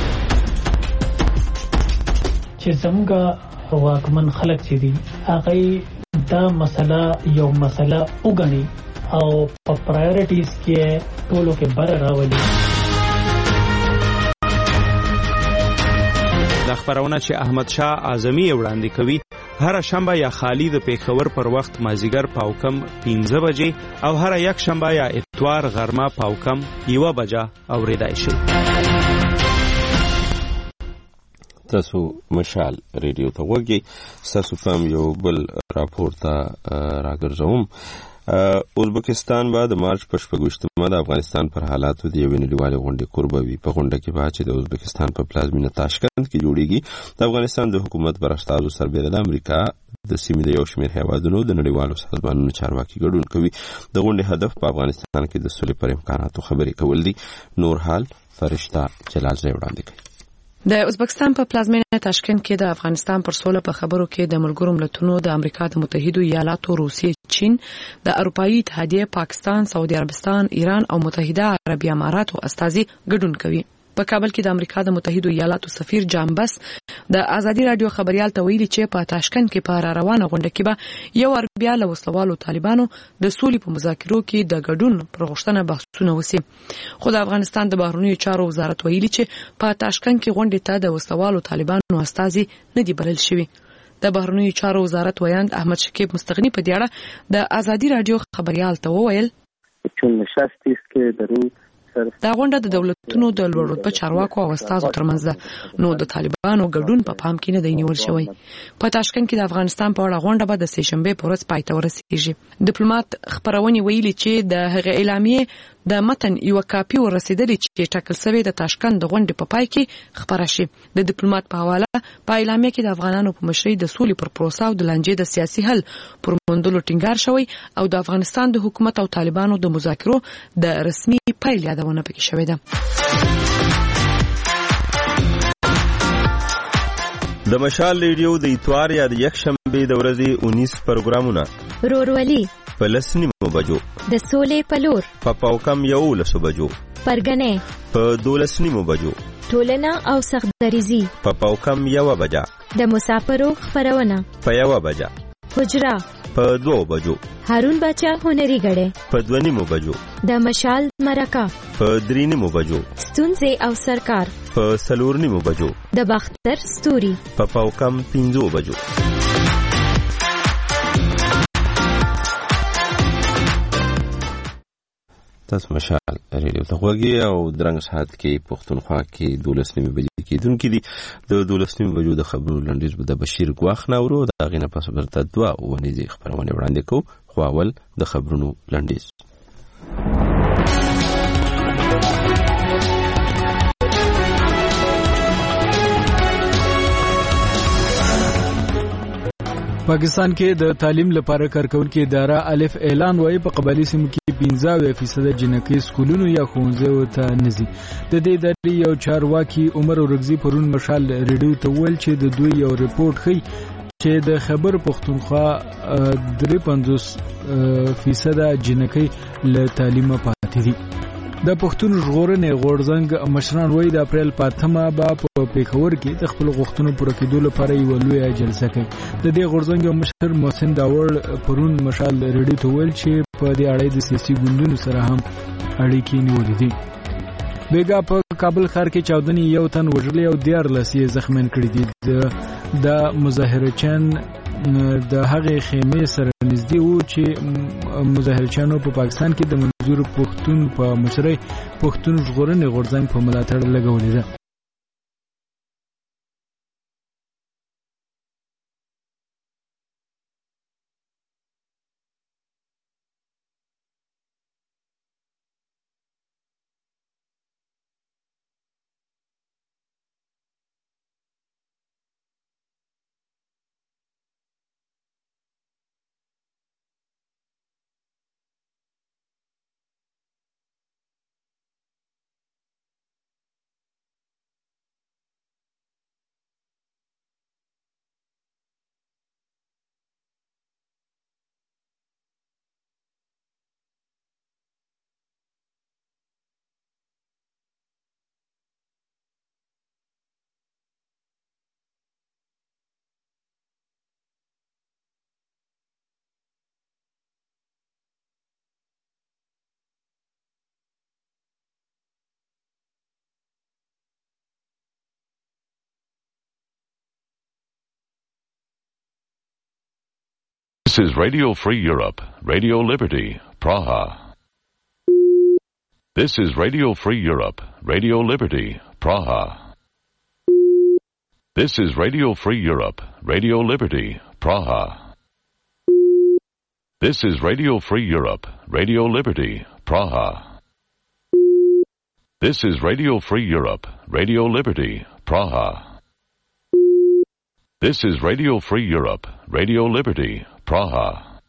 چې زموږ واکمن خلک چې دي هغه دا مسله یو مسله وګڼي او په پرایورټیز کې ټولو کې بر راولي. د خبرونه چې احمد شاه اعظمي وړاندې کوي هر شنبه یا خالی د پیښور پر وخت مازیګر پاوکم پنځه بجې او هر یک شنبه یا اتوار غرمه پاوکم یو بجه اوریدای شي. تاسو مشال ریډیو ته وګورئ. تاسو فهم یو بل راپور ته راګرځوم. ازبکستان به د مارچ په شپږویشتمه د افغانستان پر حالاتو د یوې نړیوالې غونډې کوربه وي. په غونډه کې به چې د ازبکستان په پلازمینه تاشکند کې جوړیږي د افغانستان د حکومت پر استازو سربېره د امریکا د سیمې د یو شمېر هیوادونو د نړیوالو سازمانونو چارواکي ګډون کوي. د غونډې هدف په افغانستان کې د سولې پر امکاناتو خبرې کول دي. نور حال فرشته جلال زی وړاندې کوي. د ازبکستان په پلازمینه تاشکند کې د افغانستان پر سوله په خبرو کې د ملګرو ملتونو د امریکا د متحده ایالاتو، روسیې، چین، د اروپאי اتحادیه، پاکستان، سعودي عربستان، ایران او متحده عربی اماراتو استازي ګډون کوي. په کابل کې د امریکا د متحده ایالاتو سفیر جان بس د ازادي رادیو خبريال ته ویلي چې په تاشکند کې په روانه غونډه کې به یو اربیا له وسلوالو طالبانو د سولې په مذاکرو کې د ګډون پر غوښتنه بحثونه وشي. خو د افغانستان د بهرنیو چارو وزارت ویلي چې په تاشکند کې غونډه ته د وسلوالو طالبانو استازي نه دی بلل شوی. د بهرنیو چارو وزارت ویاند احمد شکیب مستغنی په دې اړه د ازادي رادیو خبريال ته وویل چې نشست است که درو دا غونډه د دولتونو د لوړ رتبه چارواکو او استادو ترمنځ ده، نو د طالبانو ګډون په پام کې نه دی نیول شوی. په تاشکند کې د افغانستان په اړه غونډه به د سه شنبه په ورځ پای ته ورسیږي. ډیپلوماټ خبرونه ویلي چې د هغه اعلامیه د متن یو کاپی ورسېدلی چې ټاکل شوی د تاشکند د غونډې په پای کې خبره شي. د ډیپلوماټ په حواله په اعلامیه کې د افغانانو په مشرۍ د سولې پر پروسه او د لانجې د سیاسي حل پر موندلو ټینګار شوی او د افغانستان د حکومت او طالبانو د مذاکرو د رسمي پیل یادونه پکې شوې ده. د مشال ریډیو د اتوار یا د یک شنبه د ورځې انیس پروګرامونه رورولي په لسنی بجو د سولې پلور په پاوکم یو لسو بجو پرګنې په دولسنی بجو ټولنه او سختدریزي په پاوکم یو بجا د مسافرو خبرونه په یو بجا حجرا په دو بجو هارون بچا هنري غړې په دونی مو بجو د مشال مرکه په درینی مو بجو ستونزې او سرکار په سلورنی مو بجو د باختر ستوري په پاوکم پینځو بجو. تاسو مشال ریډیو ته غوږی او درنګ ساعت کې پښتونخوا کې دولس نیمې بجې کېدونکې دي. د دولس نیمې بجو د خبرو لنډیز به د بشیر ګواخ ناورو د هغې نه پس برته دوه اونیزې خپرونې وړاندې کوو. خو اول د خبرونو لنډیز. پاکستان کې د تعلیم لپاره کارکونکو اداره الف اعلان وایي په قبایلی سیمو کې پنځه فیصد جنکۍ سکولونو یا ښوونځیو ته نه ځي. د دې ادارې یو چارواکي عمر اورګزي پرون مشال ریډیو ته وویل چې د دوی یو ریپورت ښیي چې د خیبر پښتونخوا درې پنځوس فیصد جنکۍ له تعلیمه پاتې دي. د پښتون ژغورنې غورځنګ مشران وایي د اپریل په اتمه به په پیښور کې د خپل غوښتنو پوره کېدو لپاره یوه لویه جلسه کوي. د دې غورځنګ یو مشر محسن داوړ پرون مشال ریډیو ته وویل چې په دې اړه د سیاسي ګوندونو سره هم اړیکې نیولې دي. بیګا په کابل ښار کې چاودنې یو تن وژلی او دیارلس یې زخمیان کړي دي. د مظاهرچیان د هغې خیمې سره نږدې وو چې مظاهرچیانو په پاکستان کې د منظور پښتون په مشرۍ پښتون ژغورنې غورځنګ په ملاتړ لګولې ده. This is Radio Free Europe, Radio Liberty, Praha. This is Radio Free Europe, Radio Liberty, Praha. This is Radio Free Europe, Radio Liberty, Praha. This is Radio Free Europe, Radio Liberty, Praha. This is Radio Free Europe, Radio Liberty, Praha. This is Radio Free Europe, Radio Liberty, Praha.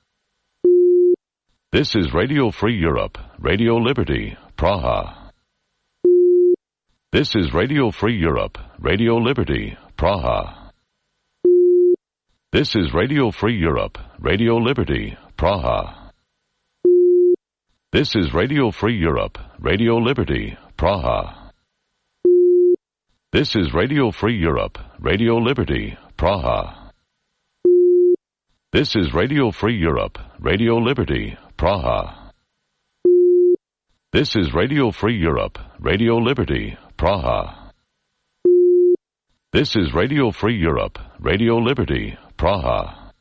This is Radio Free Europe, Radio Liberty, Praha. This is Radio Free Europe, Radio Liberty, Praha. This is Radio Free Europe, Radio Liberty, Praha. This is Radio Free Europe, Radio Liberty, Praha. This is Radio Free Europe, Radio Liberty, Praha. This is Radio Free Europe, Radio Liberty, Praha. This is Radio Free Europe, Radio Liberty, Praha. This is Radio Free Europe, Radio Liberty, Praha.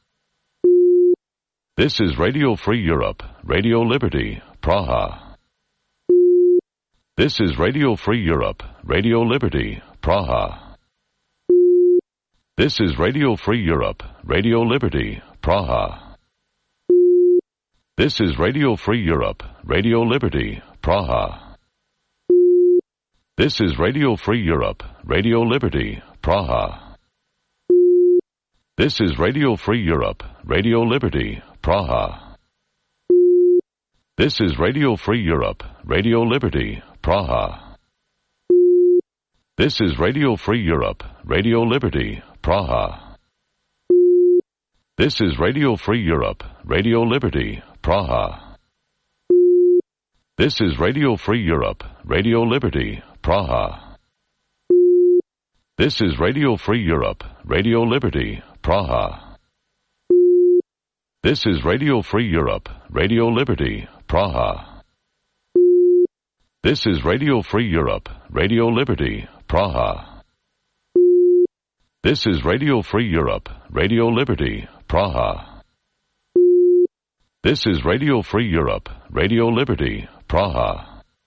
This is Radio Free Europe, Radio Liberty, Praha. This is Radio Free Europe, Radio Liberty, Praha. This is Radio Free Europe, Radio Liberty, Praha. This is Radio Free Europe, Radio Liberty, Praha. This is Radio Free Europe, Radio Liberty, Praha. This is Radio Free Europe, Radio Liberty, Praha. This is Radio Free Europe, Radio Liberty, Praha. This is Radio Free Europe, Radio Liberty, Praha. This is Radio Free Europe, Radio Liberty, Praha. This is Radio Free Europe, Radio Liberty, Praha. This is Radio Free Europe, Radio Liberty, Praha. This is Radio Free Europe, Radio Liberty, Praha. This is Radio Free Europe, Radio Liberty, Praha. This is Radio Free Europe, Radio Liberty, Praha. This is Radio Free Europe, Radio Liberty, Praha.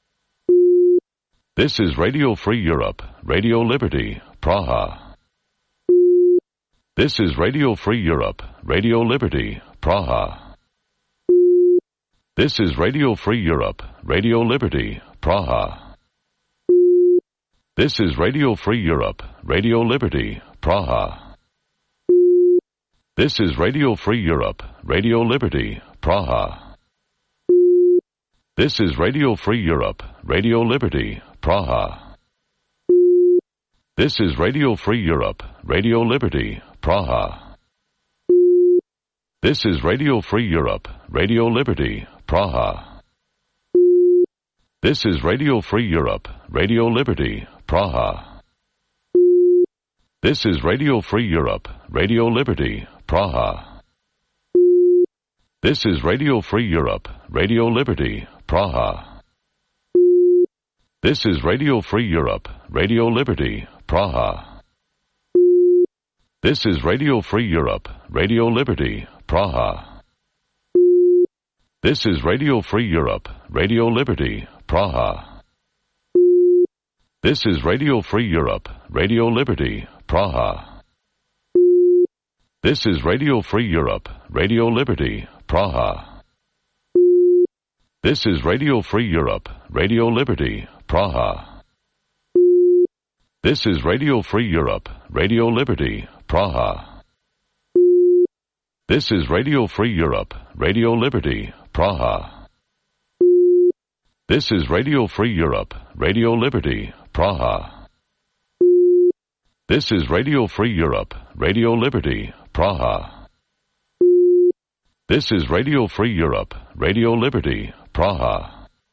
This is Radio Free Europe, Radio Liberty, Praha. This is Radio Free Europe, Radio Liberty, Praha. This is Radio Free Europe, Radio Liberty, Praha. This is Radio Free Europe, Radio Liberty, Praha. This is Radio Free Europe, Radio Liberty, Praha. This is Radio Free Europe, Radio Liberty, Praha. This is Radio Free Europe, Radio Liberty, Praha. This is Radio Free Europe, Radio Liberty, Praha. This is Radio Free Europe, Radio Liberty, Praha. This is Radio Free Europe, Radio Liberty, Praha. This is Radio Free Europe, Radio Liberty, Praha. This is Radio Free Europe, Radio Liberty, Praha. This is Radio Free Europe, Radio Liberty, Praha. This is Radio Free Europe, Radio Liberty, Praha. This is Radio Free Europe, Radio Liberty, Praha. This is Radio Free Europe, Radio Liberty, Praha. This is Radio Free Europe, Radio Liberty, Praha. This is Radio Free Europe, Radio Liberty, Praha. This is Radio Free Europe, Radio Liberty, Praha. This is Radio Free Europe, Radio Liberty, Praha. This is Radio Free Europe, Radio Liberty, Praha. This is Radio Free Europe, Radio Liberty, Praha.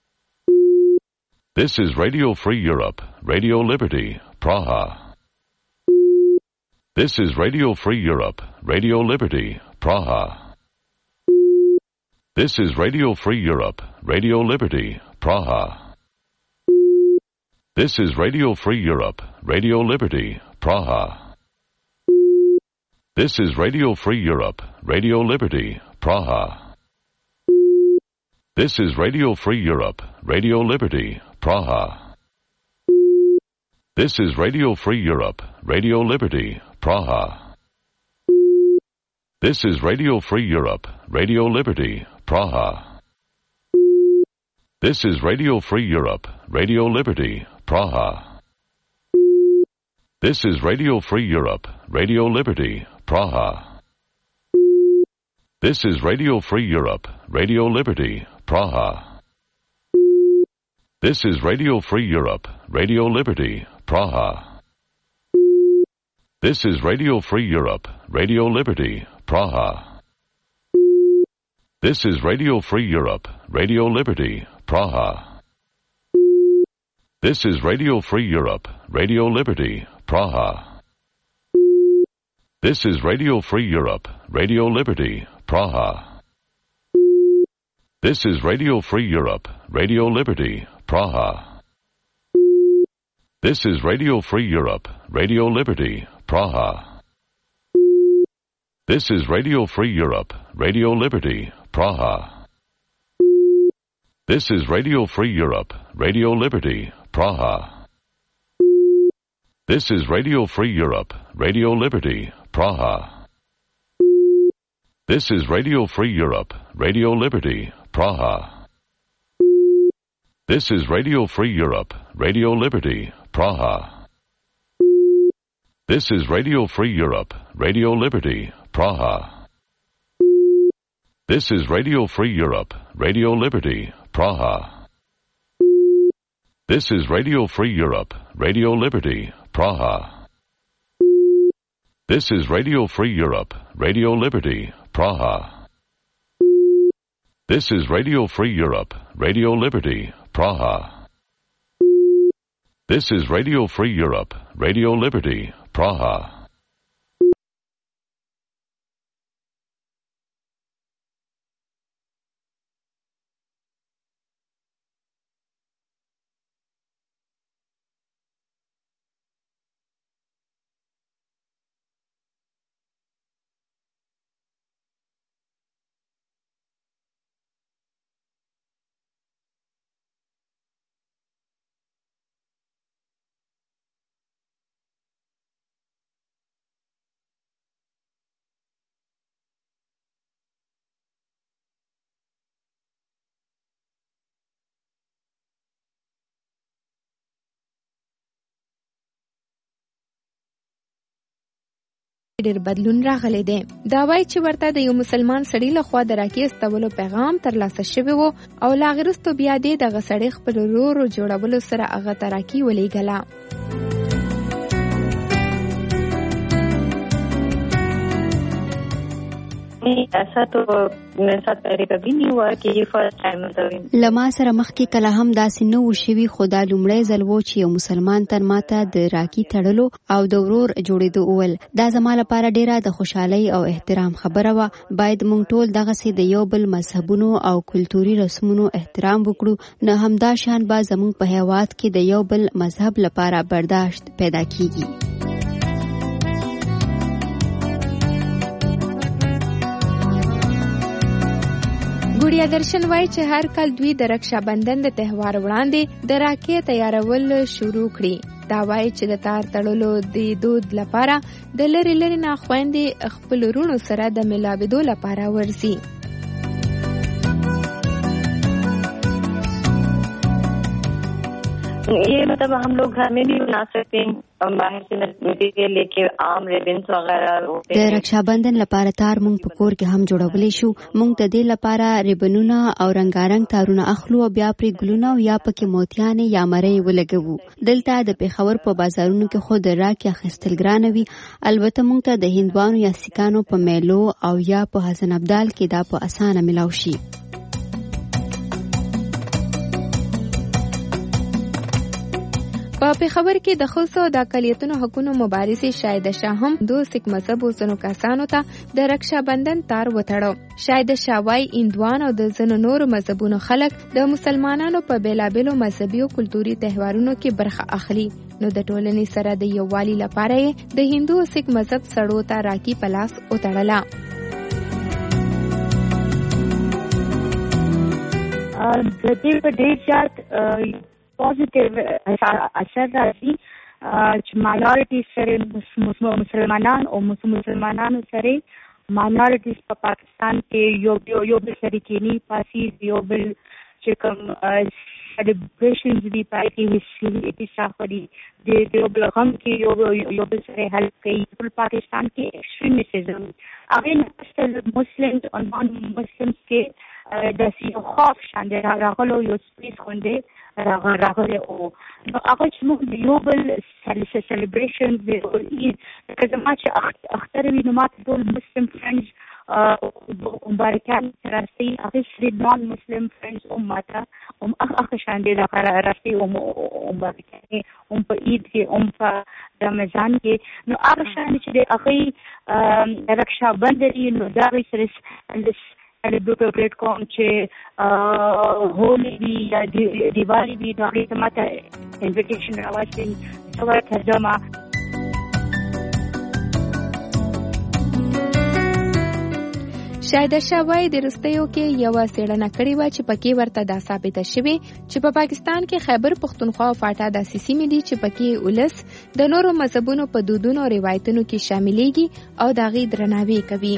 This is Radio Free Europe, Radio Liberty, Praha. This is Radio Free Europe, Radio Liberty, Praha. This is Radio Free Europe, Radio Liberty, Praha. This is Radio Free Europe, Radio Liberty, Praha. This is Radio Free Europe, Radio Liberty, Praha. This is Radio Free Europe, Radio Liberty, Praha. This is Radio Free Europe, Radio Liberty, Praha. This is Radio Free Europe, Radio Liberty, Praha. This is Radio Free Europe, Radio Liberty, Praha. This is Radio Free Europe, Radio Liberty, Praha. This is Radio Free Europe, Radio Liberty, Praha. This is Radio Free Europe, Radio Liberty, Praha. This is Radio Free Europe, Radio Liberty, Praha. This is Radio Free Europe, Radio Liberty, Praha. This is Radio Free Europe, Radio Liberty, Praha. This is Radio Free Europe, Radio Liberty, Praha. This is Radio Free Europe, Radio Liberty, Praha. This is Radio Free Europe, Radio Liberty, Praha. This is Radio Free Europe, Radio Liberty, Praha. This is Radio Free Europe, Radio Liberty, Praha. This is Radio Free Europe, Radio Liberty, Praha. This is Radio Free Europe, Radio Liberty, Praha. This is Radio Free Europe, Radio Liberty, Praha. This is Radio Free Europe, Radio Liberty, Praha. This is Radio Free Europe, Radio Liberty, Praha. This is Radio Free Europe, Radio Liberty, Praha. This is Radio Free Europe, Radio Liberty, Praha. This is Radio Free Europe, Radio Liberty, Praha. This is Radio Free Europe, Radio Liberty, Praha. ډېر بدلون راغلی دی. دا وایي چې ورته د یو مسلمان سړي لخوا د راکې استولو پیغام ترلاسه شوی و او لا غرستو بیا دې دغه سړی خپل ورور جوړولو سره هغه ته راکې ولېږله. ऐसा तो मेरे साथ पहले कभी नहीं हुआ कि ये फर्स्ट टाइम मतलब لما سره مخکې کله هم داسې نه و شوي، خو دا لومړی ځل و چې یو مسلمان تر ماته د راکي تړلو او د ورور جوړېدو وویل. دا زما لپاره ډیره د خوشحالۍ او احترام خبره وه. باید موږ ټول دغسې د یو بل مذهبونو او کلتوري رسمونو احترام وکړو، نه همدا شان به زموږ په هیواد کې د یو بل مذهب لپاره برداشت پیدا کیږي. ګوړیا درشن وایي چې هر کال دوی د رکشا بندن د تهوار وړاندې د راکې تیارول شروع کړي. دا وایي چې د تار تړلو د دود لپاره د لرې لرې نه خویندې خپل وروڼو سره د ملاوېدو لپاره ورځي. ये मतलब हम लोग घर में भी बना सकते हैं बाहर से मटेरियल लेके आम रिबन्स वगैरह. د رکشا بندن لپاره تار مونږ په کور کې هم جوړولی شو. مونږ د دې لپاره ریبنونه او رنگارنګ تارونه اخلو او بیا پرې ګلونه او یا پکې موتیانې یا مرۍ ولګوو. دلته د پېښور په بازارونو کې خو د راکې اخیستل ګرانه وي. البته مونږ ته د هندوانو یا سیکانو په میلو او یا په حسن ابدال کې دا په اسانه ملاو شي. په پېښور کې د ښځو د اقلیتونو حقونو مبارزې شاهده شاه هم دو سیک مذهب ځینو کسانو ته د رکشا بندن تار وتړو. شاهده شاه وایي هندوان او د ځینو نورو مذهبونو خلک د مسلمانانو په بېلابېلو مذهبي او کلتوري تهوارونو کې برخه اخلي، نو د ټولنې سره د یووالي لپاره یې د هندو او سیک مذهب سړو ته راکي په لاس وتړله. د دې په ډېر زیات پوزیټیو اثر راځي چې ماینورټیز سره مسلمانان او مسلمانانو سره ماینورټیز په پاکستان کې یو یو بل سره کېني پاسي یو بل چې کوم سیلیبریشنز دي پای کې حصہ خوري د یو بل غم کې یو یو بل سره هیلپ کوي. ټول پاکستان کې ایکسټریمزم هغه نه مسلمانز او نان مسلمانز کې د سیو خوف شاندې راغلو یو سپیس خوندې راغلی او نو هغه چې موږ یو بل سیلیبریشن د عید که زما چې اختر وي نو ماته ټول مسلم فرینډز مبارکان راسي، هغه سری نان مسلم فرینډز هم ماته هم هغه شاندې راسي او مبارکانې هم په عید کې هم په رمضان کې. نو هغه شاندې چې د هغې رکشا بندري نو د هغې سره سیلیبریټ کوم چې هولي وي یا دیوالي وي نو هغې ته ماته انویټیشن راواچوي. زه ورته ځم. شاهده شاه وایي د وروستیو کې یوه څېړنه کړې وه چې پکې ورته دا ثابته شوې چې په پاکستان کې خیبر پښتونخوا او فاټا داسې سیمې دي چې پکې ولس د نورو مذهبونو په دودونو او روایتونو کې شاملېږي او د هغې درناوی کوي.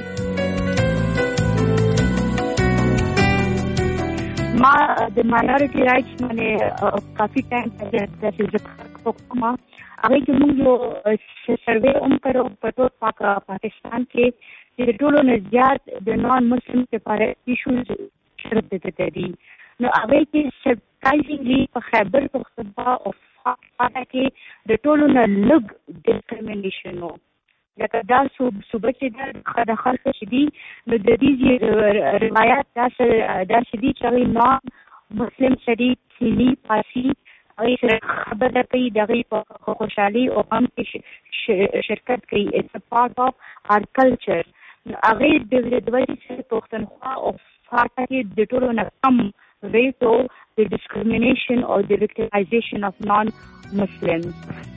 ما د ماینورټي رایټس باندې کافي ټایم داسې ذکر کوم. هغې کې موږ یو سروې هم کړو په ټول پاکستان کې چې د ټولو نه زیات د نان مسلم لپاره ایشوز شرطه دي. نو هغې کې سرپرایزینګلي په خیبر پښتونخوا او فاټا کې د ټولو نه لږ ډسکریمینیشن و. لکه دا صوبه چې د خلکو چې دي نو د دې روایات داسې دي چې هغې نان مسلم سړي سیلي پاسي هغې سره خبره کوي، د هغې په خوشحالي او غم کې شرکت کوي. اټس ا پارټ اف آر کلچر. هغې د وجې سره پښتونخوا او فاټا کې د ټولو نه کم ریټ او د ډسکریمینیشن او د ویکټیمایزیشن اف نان مسلمز.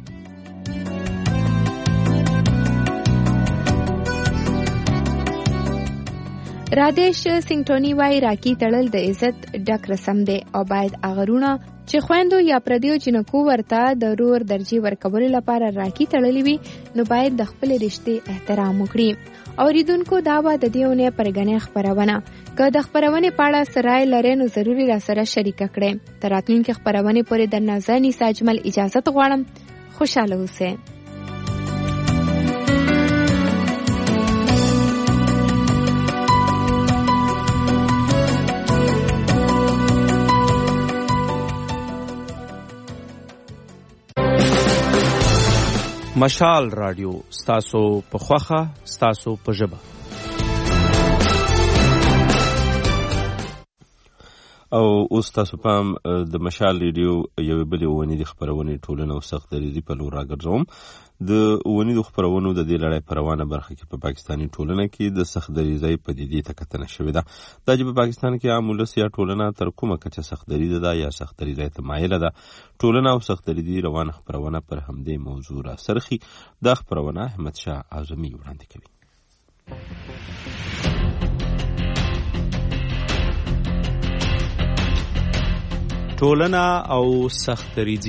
رادیش سنگټونی وای راکی تړل د عزت ډک رسم دی او باید اغرونه چې خويندو یا پردیو جنکو ورته د رور درجه ورکول لپاره راکی تړلې وي نو باید د خپل رشته احترام وکړي. اوریدونکو دا و د دیونه پرګنې خبرونه که د خبرونه پاړه سرای لري نو ضروری را سره شریک کړئ. تراتلونکو خبرونه پورې د نازنی ساجمل اجازه غواړم. خوشاله اوسئ. مشال رادیو ستاسو په خوخه ستاسو په ژبه. او اوس تاسو پام د مشال ریډیو یوې بلې ونې د خپرونې ټولنه او سخت دریزي په لور راګرځوم. د ونې د خپرونو د دې لړۍ په روانه برخه کې په پاکستاني ټولنه کې د سخت دریزۍ پدیدې ته کتنه شوې ده. دا چې په پاکستان کې عام ولس یا ټولنه تر کومه کچه سخت دریزه ده یا سخت دریزۍ ته مایله ده، ټولنه او سخت دریزي روانه خپرونه پر همدې موضوع را سرخي. دا خپرونه احمد شاه اعظمي وړاندې کوي. ټولنه او سخت دریزي.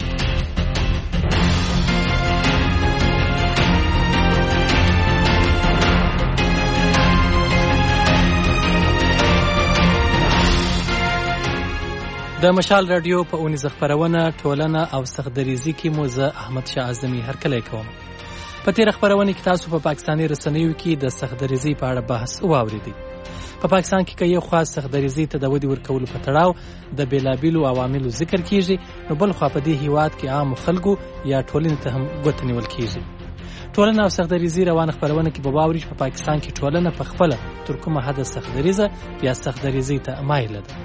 د مشال رادیو په اونیزه خپرونه ټولنه او سخت دریزي کې مو زه احمد شاه اعظمي هرکلی کوم. په تیر خپرونه کې تاسو په پا پاکستاني رسنیو کې د سخت دریزي په اړه بحث واوریدئ. په پا پاکستان کې که یو خوا سخت دریزي ته د ودې ورکولو په تړاو د بیلابیلو عواملو ذکر کیږي، نو بل خوا په دې هیواد کې عام خلکو یا ټولنې ته هم ګوته نیول کیږي. ټولنه او سخت دریزي روانه خپرونه کې به واورئ چې په پا پاکستان کې ټولنه په خپله تر کومه حده سخت دریزه یا سخت دریزي ته مایله ده.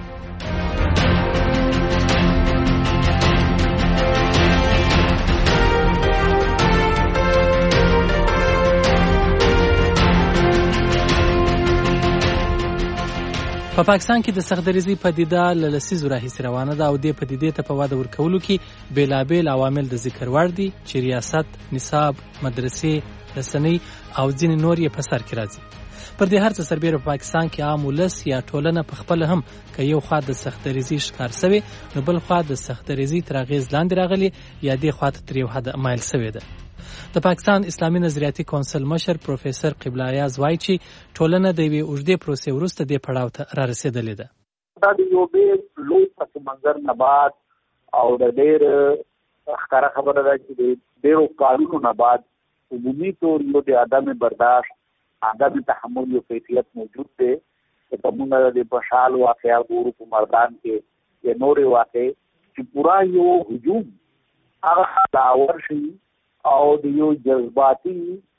په پاکستان کې د سخت دریزي پدیده له لسیزو راهیسې روانه ده او دې پدیدې ته په وده ورکولو کې بیلابیل عوامل د ذکر وړ دي چې ریاست، نصاب، مدرسې، رسنۍ او ځینې نور یې په سر کې راځي. پر دې هر څه سربیره په پاکستان کې عام ولس یا ټولنه په خپله هم که یو خوا د سخت دریزي ښکار سوې، نو بل خوا د سخت دریزي تر اغېز لاندې راغلي یا دې خوا ته تر یو حده مایل سوې ده. د پاکستان اسلامي نظریاتي کونسل مشر پروفیسر قبله ایاز وایي چې ټولنه د یوې اوږدې پروسې وروسته دې پړاو ته را رسېدلې ده. دا د یو ډېر لوی پس منظر نه بعد او د ډېر ښکاره خبره ده چې د ډېرو کالونو نه بعد عمومي طور یو د عدم برداشت، عدم تحمل یو کیفیت موجود دی چې په موږ د مشال واقعه ګورو په مردان کې یا نورې واقعې چې پورا یو هجوم هغه داور شي او د یو جذباتي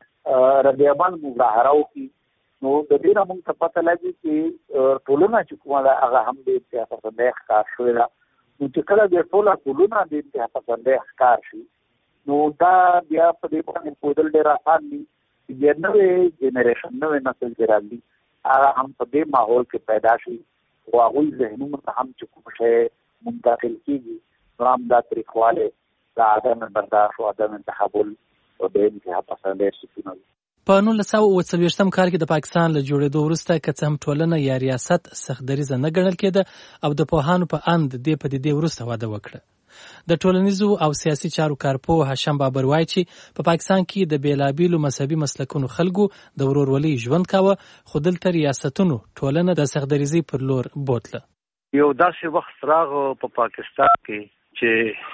ردعمل مظاهره وکړي، نو د دې نه موږ ته پته لګي چې ټولنه چې کومه ده هغه هم د انتها پسندۍ ښکار شوې ده. نو چې کله د ټوله ټولنه د انتها پسندۍ ښکار شي، نو دا بیا په دې باندې پوهېدل ډېر اسان دي چې بیا نوې جنریشن، نوې نسل چې راځي هغه هم په دې ماحول کې پیدا شي او هغوی ذهنونو ته هم چې کوم شی منتقل کېږي، نو هم دا تریخوالی د عدم برداشت او عدم تحمل او د انتها پسندۍ سکونه وي. په نولس سوه اوه څلوېښتم کال کې د پاکستان له جوړېدو وروسته که څه هم ټولنه یا ریاست سخت دریزه نه ګڼل کېده او د پوهانو په اند دې پدیدې وروسته وده وکړه. د ټولنیزو او سیاسي چارو کارپوه هاشم بابر وایي چې په پاکستان کې د بیلابیلو مذهبي مسلکونو خلکو د ورورولۍ ژوند کاوه، خو دلته ریاستونو ټولنه د سخت دریزۍ پر لور بوتله. یو داسې وخت راغو په پاکستان کې چې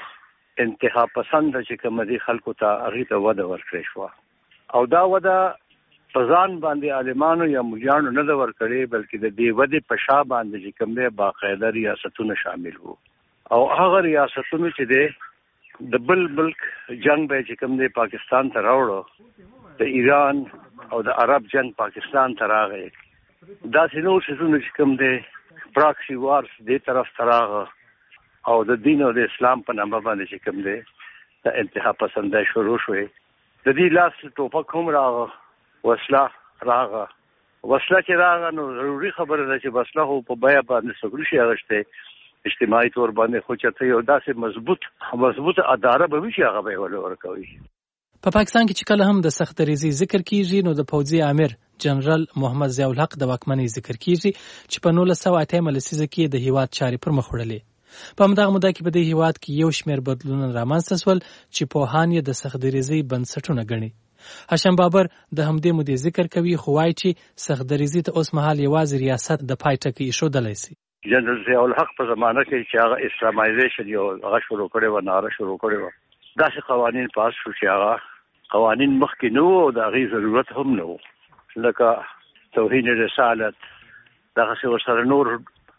انتها پسند چې کوم دي خلکو ته هغه ته وده ورکړې شو او دا وده په ځان باندې عالمانو یا مليانو نه دا ورکړي، بلکې د دې ودې په شا باندې چې کوم دي باقاعده ریاستونه شامل وو او هغه ریاستونه چې دي د بل ملک جنگ به چې کوم دي پاکستان ته راوړو، د ایران او د عرب جنگ پاکستان ته راغی، دا څنګه شنو چې کوم دي پراکسی وارز دې طرف ته راغی او د دین او د اسلام په نامه باندې چې کوم دی د انتها پسندۍ شروع شوې. د دې لاس ټوپک هم راغه، وسله راغه، وسله چې راغه نو ضروري خبره ده چې وسله هو په بیا باندې سګړي شي اغشته اجتماعي تور باندې خو چته یو داسې مضبوط مضبوط اداره به وي چې هغه به ولورکوي. په پاکستان کې چې کله هم د سخت دریزي ذکر کیږي، نو د پوځي امیر جنرال محمد ضیاء الحق د واکمنۍ ذکر کیږي چې په نولس سوه اتیا لسیزه کې د هیواد چارې پر مخ وړلې. په همدغه موده کې په دې هیواد کې یو شمېر بدلونونه رامنځته شول چې پوهان یې د سخت دریزۍ بنسټونه ګڼي. هاشم بابر د همدې مودې ذکر کوي، خو وایي چې سخت دریزۍ ته اوس مهال یوازې ریاست د پای ټکی ایښودلی شي. جنرال ضیاء الحق په زمانه کې چې هغه اسلامایزیشن یو هغه شروع کړی و، ناره شروع کړی و، داسې قوانین پاس شو چې هغه قوانین مخکې نه وو او د هغې ضرورت هم نه وو، لکه توهین رسالت، دغسې ورسره نور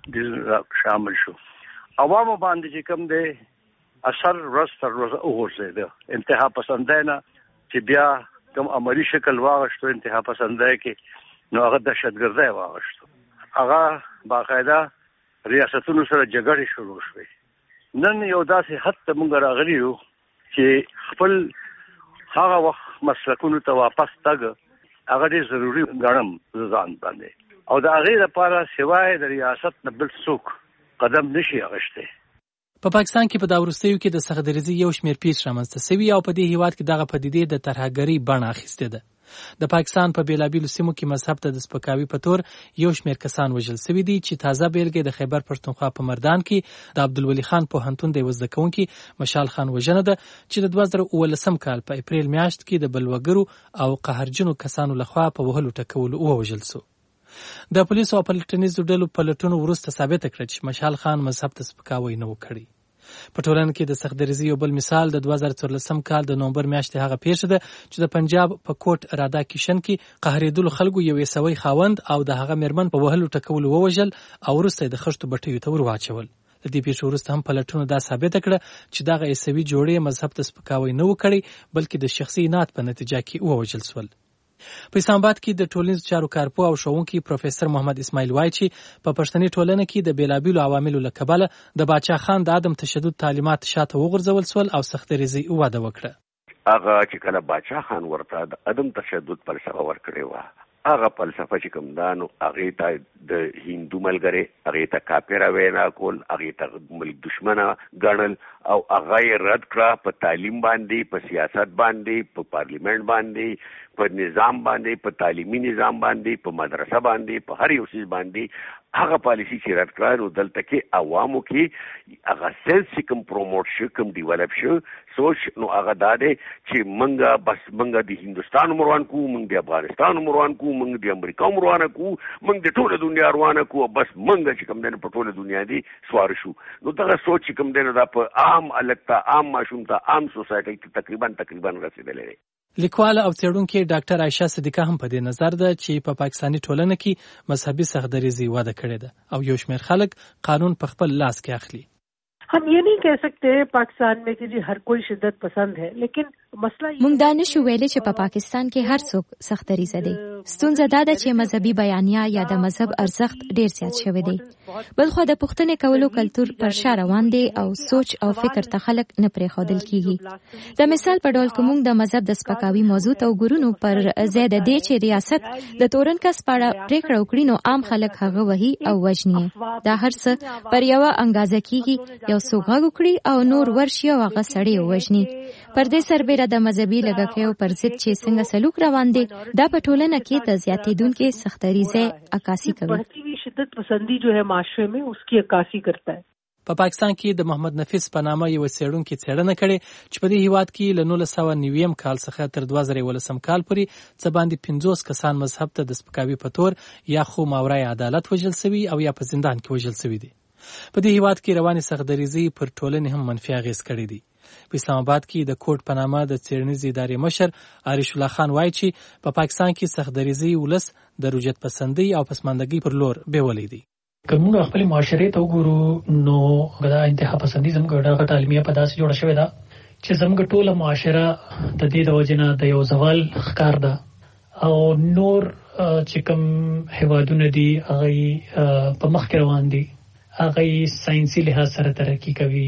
شامل شو. عوامو باندې چې کوم دی اثر ورځ تر ورځه وغورځېده، انتها پسندۍ نه چې بیا کوم عملی شکل واغشتو انتها پسندای کې نو هغه دهشتګردي واغشتو. هغه باقاعده ریاستونو سره جګړې شروع شوې. نن یو داسې حد ته موږ راغلي یو چې خپل هغه وخت مسلکونو ته واپس تګ هغه ډېر ضروري ګڼم ځان باندې، او د هغې لپاره سوای د ریاست نه بل څوک قدم نشي اخیستی. په پاکستان کې په دا وروستیو کې د سختدریزي یو شمېر پیښې رامنځته سوي او په دې هیواد کې دغه پدیدې د ترهګرۍ بڼه اخیستې ده. د پاکستان په بیلابیلو سیمو کې مذهب ته د سپکاوي په تور یو شمېر کسان وژل سوي دي، چې تازه بیلګه د خیبر پښتونخوا په مردان کې د عبدالولي خان پوهنتون د یوه زده کوونکي مشال خان وژنه ده، چې د دوه زره اوولسم کال په اپریل میاشت کې د بلوګرو او قهرجنو کسانو لخوا په وهلو ټکولو ووژل سو. د پولیسو او پلټنیزو ډلو پلټونو وروسته ثابته کړه چې مشال خان مذهب ته سپکاوی نه و کړی. په ټولنه کې د سختدریزي یو بل مثال د دوه زره څوارلسم کال د نومبر میاشتې هغه پیښه ده چې د پنجاب په کوټ رادا کیشن کې قهرېدلو خلکو یو عیسوي خاوند او د هغه میرمن په وهلو ټکولو ووژل او وروسته د خښتو بټیو ته ور واچول. د دې پیښې وروسته هم پلټونو دا ثابته کړه چې دغه عیسوي جوړې مذهب ته سپکاوی نه و کړی، بلکې د شخصي عناد په نتیجه کې ووژل سول. په اسلام آباد کې د ټولنیزو چارو کارپوه او ښوونکی پروفیسر محمد اسماعیل وایي چې په پښتني ټولنه کې د بیلابیلو عواملو له کبله د باچا خان د عدم تشدد تعلیمات شاته وغورځول سول او سختدریزي وده وکړه. هغه چې کله باچا خان ورته د عدم تشدد فلسفه ورکړې وه، هغه فلسفه چې کوم دا نو هغې ته د هندو ملګري هغې ته کافره وینا کول، هغې ته ملک دشمنه ګڼل او هغه یې رد کړه په تعلیم باندې، په سیاست باندې، په پارلیمنت باندې، په نظام باندې، په تعلیمي نظام باندې، په مدرسه باندې، په هر یو څیز باندې هغه پالیسی چې رد کړه. نو دلته کې عوامو کې هغه سنس چې کوم پروموټ شو، کوم ډیولپ شو سوچ، نو هغه دا دی چې منګه بس منګه د هندوستان مروان کو، منګ د افغانستان مروان کو، منګ د امریکا مروان کو، منګ د ټوله دنیا روانه کو، بس منګه چې کوم دنه په ټوله دنیا دی سوار شو. نو دغه سوچ چې کوم دنه دا په عام الکتا عام ماشوم ته عام سوسایټي کې تقریبا تقریبا رسیدلې. لیکواله او څېړونکې ډاکټر عایشه صدیقه هم په دې نظر ده چې په پاکستاني ټولنه کې مذهبي سختدریزي وده کړې ده او یو شمېر خلک قانون په خپل لاس کې اخلي. हम ये नहीं कह सकते पाकिस्तान में कि जी हर कोई शिद्दत पसंद है, लेकिन مسله مونږ دا نشو ویلې چې په پا پاکستان کې هر څوک سختدریزه دي. ستونزه دا ده چې مذهبي بیانیه یا د مذهب ارزښت ډیر زیات شوی دی. بلخو د پښتنې کولو کلچر پر شا روان دی او سوچ او فکر ته خلک نه پرې خودل کیږي. د مثال په ډول کوم د مذهب د سپکاوي موضوع ته وګورو پر زیاده دی چې ریاست د تورن کس پاړه پریکړه وکړي نو عام خلک هغه وਹੀ او وجنی. دا هر څه پر یو انګازه کیږي، یو څوک غوړي او نور ورشي او هغه سړی وجنی. پر دې سربېره د مذهبي لګښیو پر ضد چې څنګه سلوک روان دي دا په ټولنه کې د زیاتېدونکو سختدریزۍ عکاسي کوي. شدت پسندی جو ہے معاشرے میں اس کی عکاسی کرتا ہے. په پاکستان کې د محمد نفیس په نامه یو څېړونکي څېړنه کړې چې په دې هیواد کې له نولس سوه نویم کال څخه تر دوه زره یولسم کال پورې څه باندې پنځوس کسان مذهب ته د سپکاوي په تور یا خو ماورای عدالت وژل سوي او یا په زندان کې وژل سوي دي. په دې هیواد کې روانې سختدریزۍ پر ټولنې هم منفي اغېز کړی دی. په اسلام آباد کې د کوټ په نامه د څېړنیزې ادارې مشر عارش الله خان وایي چې په پاکستان کې سختدریزۍ ولس د رجعت پسندۍ او پسماندګۍ پر لور بیولې دي. که موږ خپل معاشرې ته وګورو نو دا انتها پسندي زموږ ډېره غټه المیه په داسې جوړه شوې ده چې زموږ ټوله معاشره د دې د وجې نه د یو زوال ښکار ده او نور چې کوم هیوادونه دي هغه په مخ کې روان دي، هغه ساينسي لحاظ سره ترقی کوي،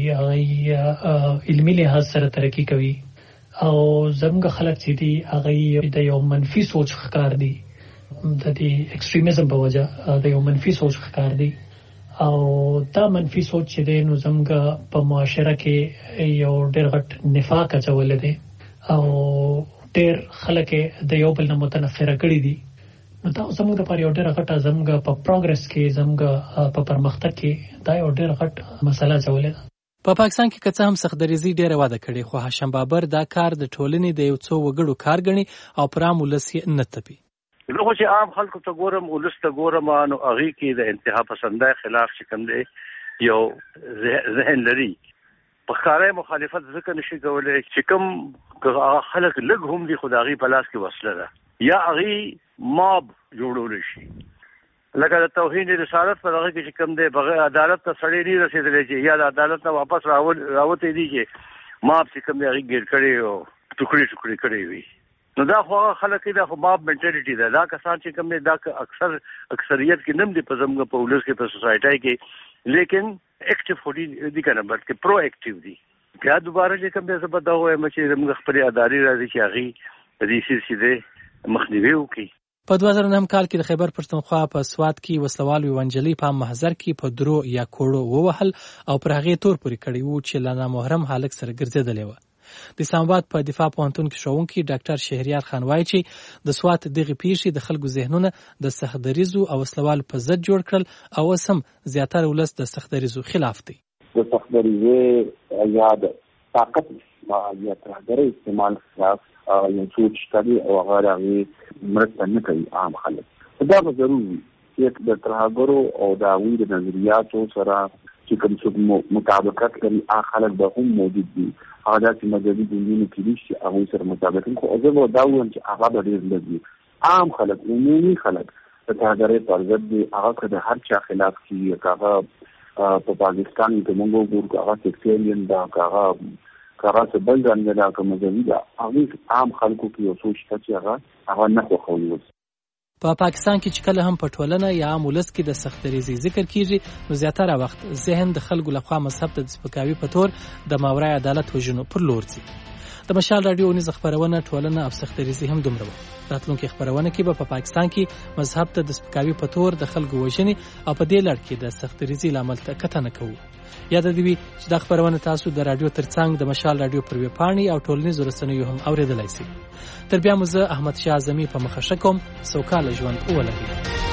هغه علمي لحاظ سره ترقی کوي او زموږ خلک چې دي هغه د یو منفي سوچ ښکار دي، د دې ایکستریمزم په وجه د یو منفي سوچ ښکار دي او دا منفي سوچ چې دی نو زموږ په معاشره کې یو ډېر غټ نفاق اچولی دی او ډېر خلک د یو بل نه متنفره کړي دي. نو دا زموږ لپاره یو ډېره غټه زموږ په پروګرس کې زموږ په پرمختګ کې دا یو ډېر غټ مسله اچولې ده. په پاکستان کې که څه هم سختدریزۍ ډېره وده کړې خو هاشم بابر دا کار د ټولنې د یو څو وګړو کار ګڼي او پر عام ولس یې نه تپي. نو خو چې عام خلکو ته ګورم ولس ته ګورم نو هغې کې د انتها پسندۍ خلاف چې کوم دی یو ذهن لري. په ښکاره مخالفت ځکه نشي کولی چې کوم خلک لږ هم دي خو د هغې په لاس کې وسله ده یا هغې ماب جوړول شي. لکه د توهین رسالت په دغه کې چې کوم دی بغیر عدالت ته سړی نه رسېدلی چې یا د عدالت نه واپس راوتې دي چې ماب چې کوم دی هغې ګیر کړی او ټوکړي ټوکړي کړي وي. نو دا خو خلک دا خو ماب منټالیټي ده. دا کسان چې کوم دا اکثر اکثریت کې نم دي په زموږ په ولس کې په سوسایټي کې، لیکن اکټیو فوري دي کنه بلکې پرو اکټیو دي. بیا دوباره چې کوم څه به دا وایم چې زموږ خپل اداري راځي چې هغه د دې سلسله مخنیوي وکړي. په دوه زره نهم کال کې د خیبر پښتونخوا په سوات کې وسلوال ویونجلي په محضر کې په درو یا کوړو ووهل او پر هغه تور پورې کړی وو چې لانا محرم حالک سره ګرځیدلی و. د اسلام آباد په دفاع پوهنتون کې ښوونکی ډاکټر شهریار خان وایي چې د سوات دغه پیښې د خلکو ذهنونه د سختدریزو او وسلوال په ضد جوړ کړل او اوس هم زیاتره ولس د سختدریزو خلاف دی. د سختدریزې یا د طاقت یا ترهګرۍ استعمال خلاف یو څوک شته او هغه راغی مرسته نه کوي عام خلک. دا به ضروري وي چې د ترهګرو او د هغوی د نظریاتو سره چې کوم څوک مطابقت کوي هغه خلک به هم موجود دي. هغه داسې مذهبي ګوندونه کېدای شي هغوی سره مطابقت خو زه به دا ووایم چې هغه به ډېر لږ وي. عام خلک عمومي خلک د ترهګرۍ پر ضد دي. هغه که د هر چا خلاف کېږي، که هغه په پاکستان کې موږ وګورو که هغه سیکټریین ده، که هغه کاغه څه بل رنګ ده، که مذهبي ده، هغوی عام خلکو کې یو څه شته چې هغه هغه نه خوښوي. اوس په پاکستان کې چې کله هم په ټولنه یا عام ولس کې د سختدریزۍ ذکر کیږي، نو زیاتره وخت ذهن د خلکو لخوا مذهب ته د سپکاوي په تور د ماورای عدالت وژنو پر لور ځي. د مشال رادیو نیز خبرونه ټولنه او سختدریزۍ هم دومره وه. راتلونکي خبرونه کې به په پاکستان کې مذهب ته د سپکاوي په تور د خلکو وژنې او په دې لړ کې د سختدریزۍ لامل ته کتنه کوو. یاد دې وي چې دا خبرونه تاسو د رادیو ترڅنګ د مشال رادیو پر ویب پاڼې او ټولنیزو رسنیو هم اوریدلای شئ. تر بیا مو زه احمد شاه اعظمي په مخه ښه کوم. سوکاله ژوند ولرئ.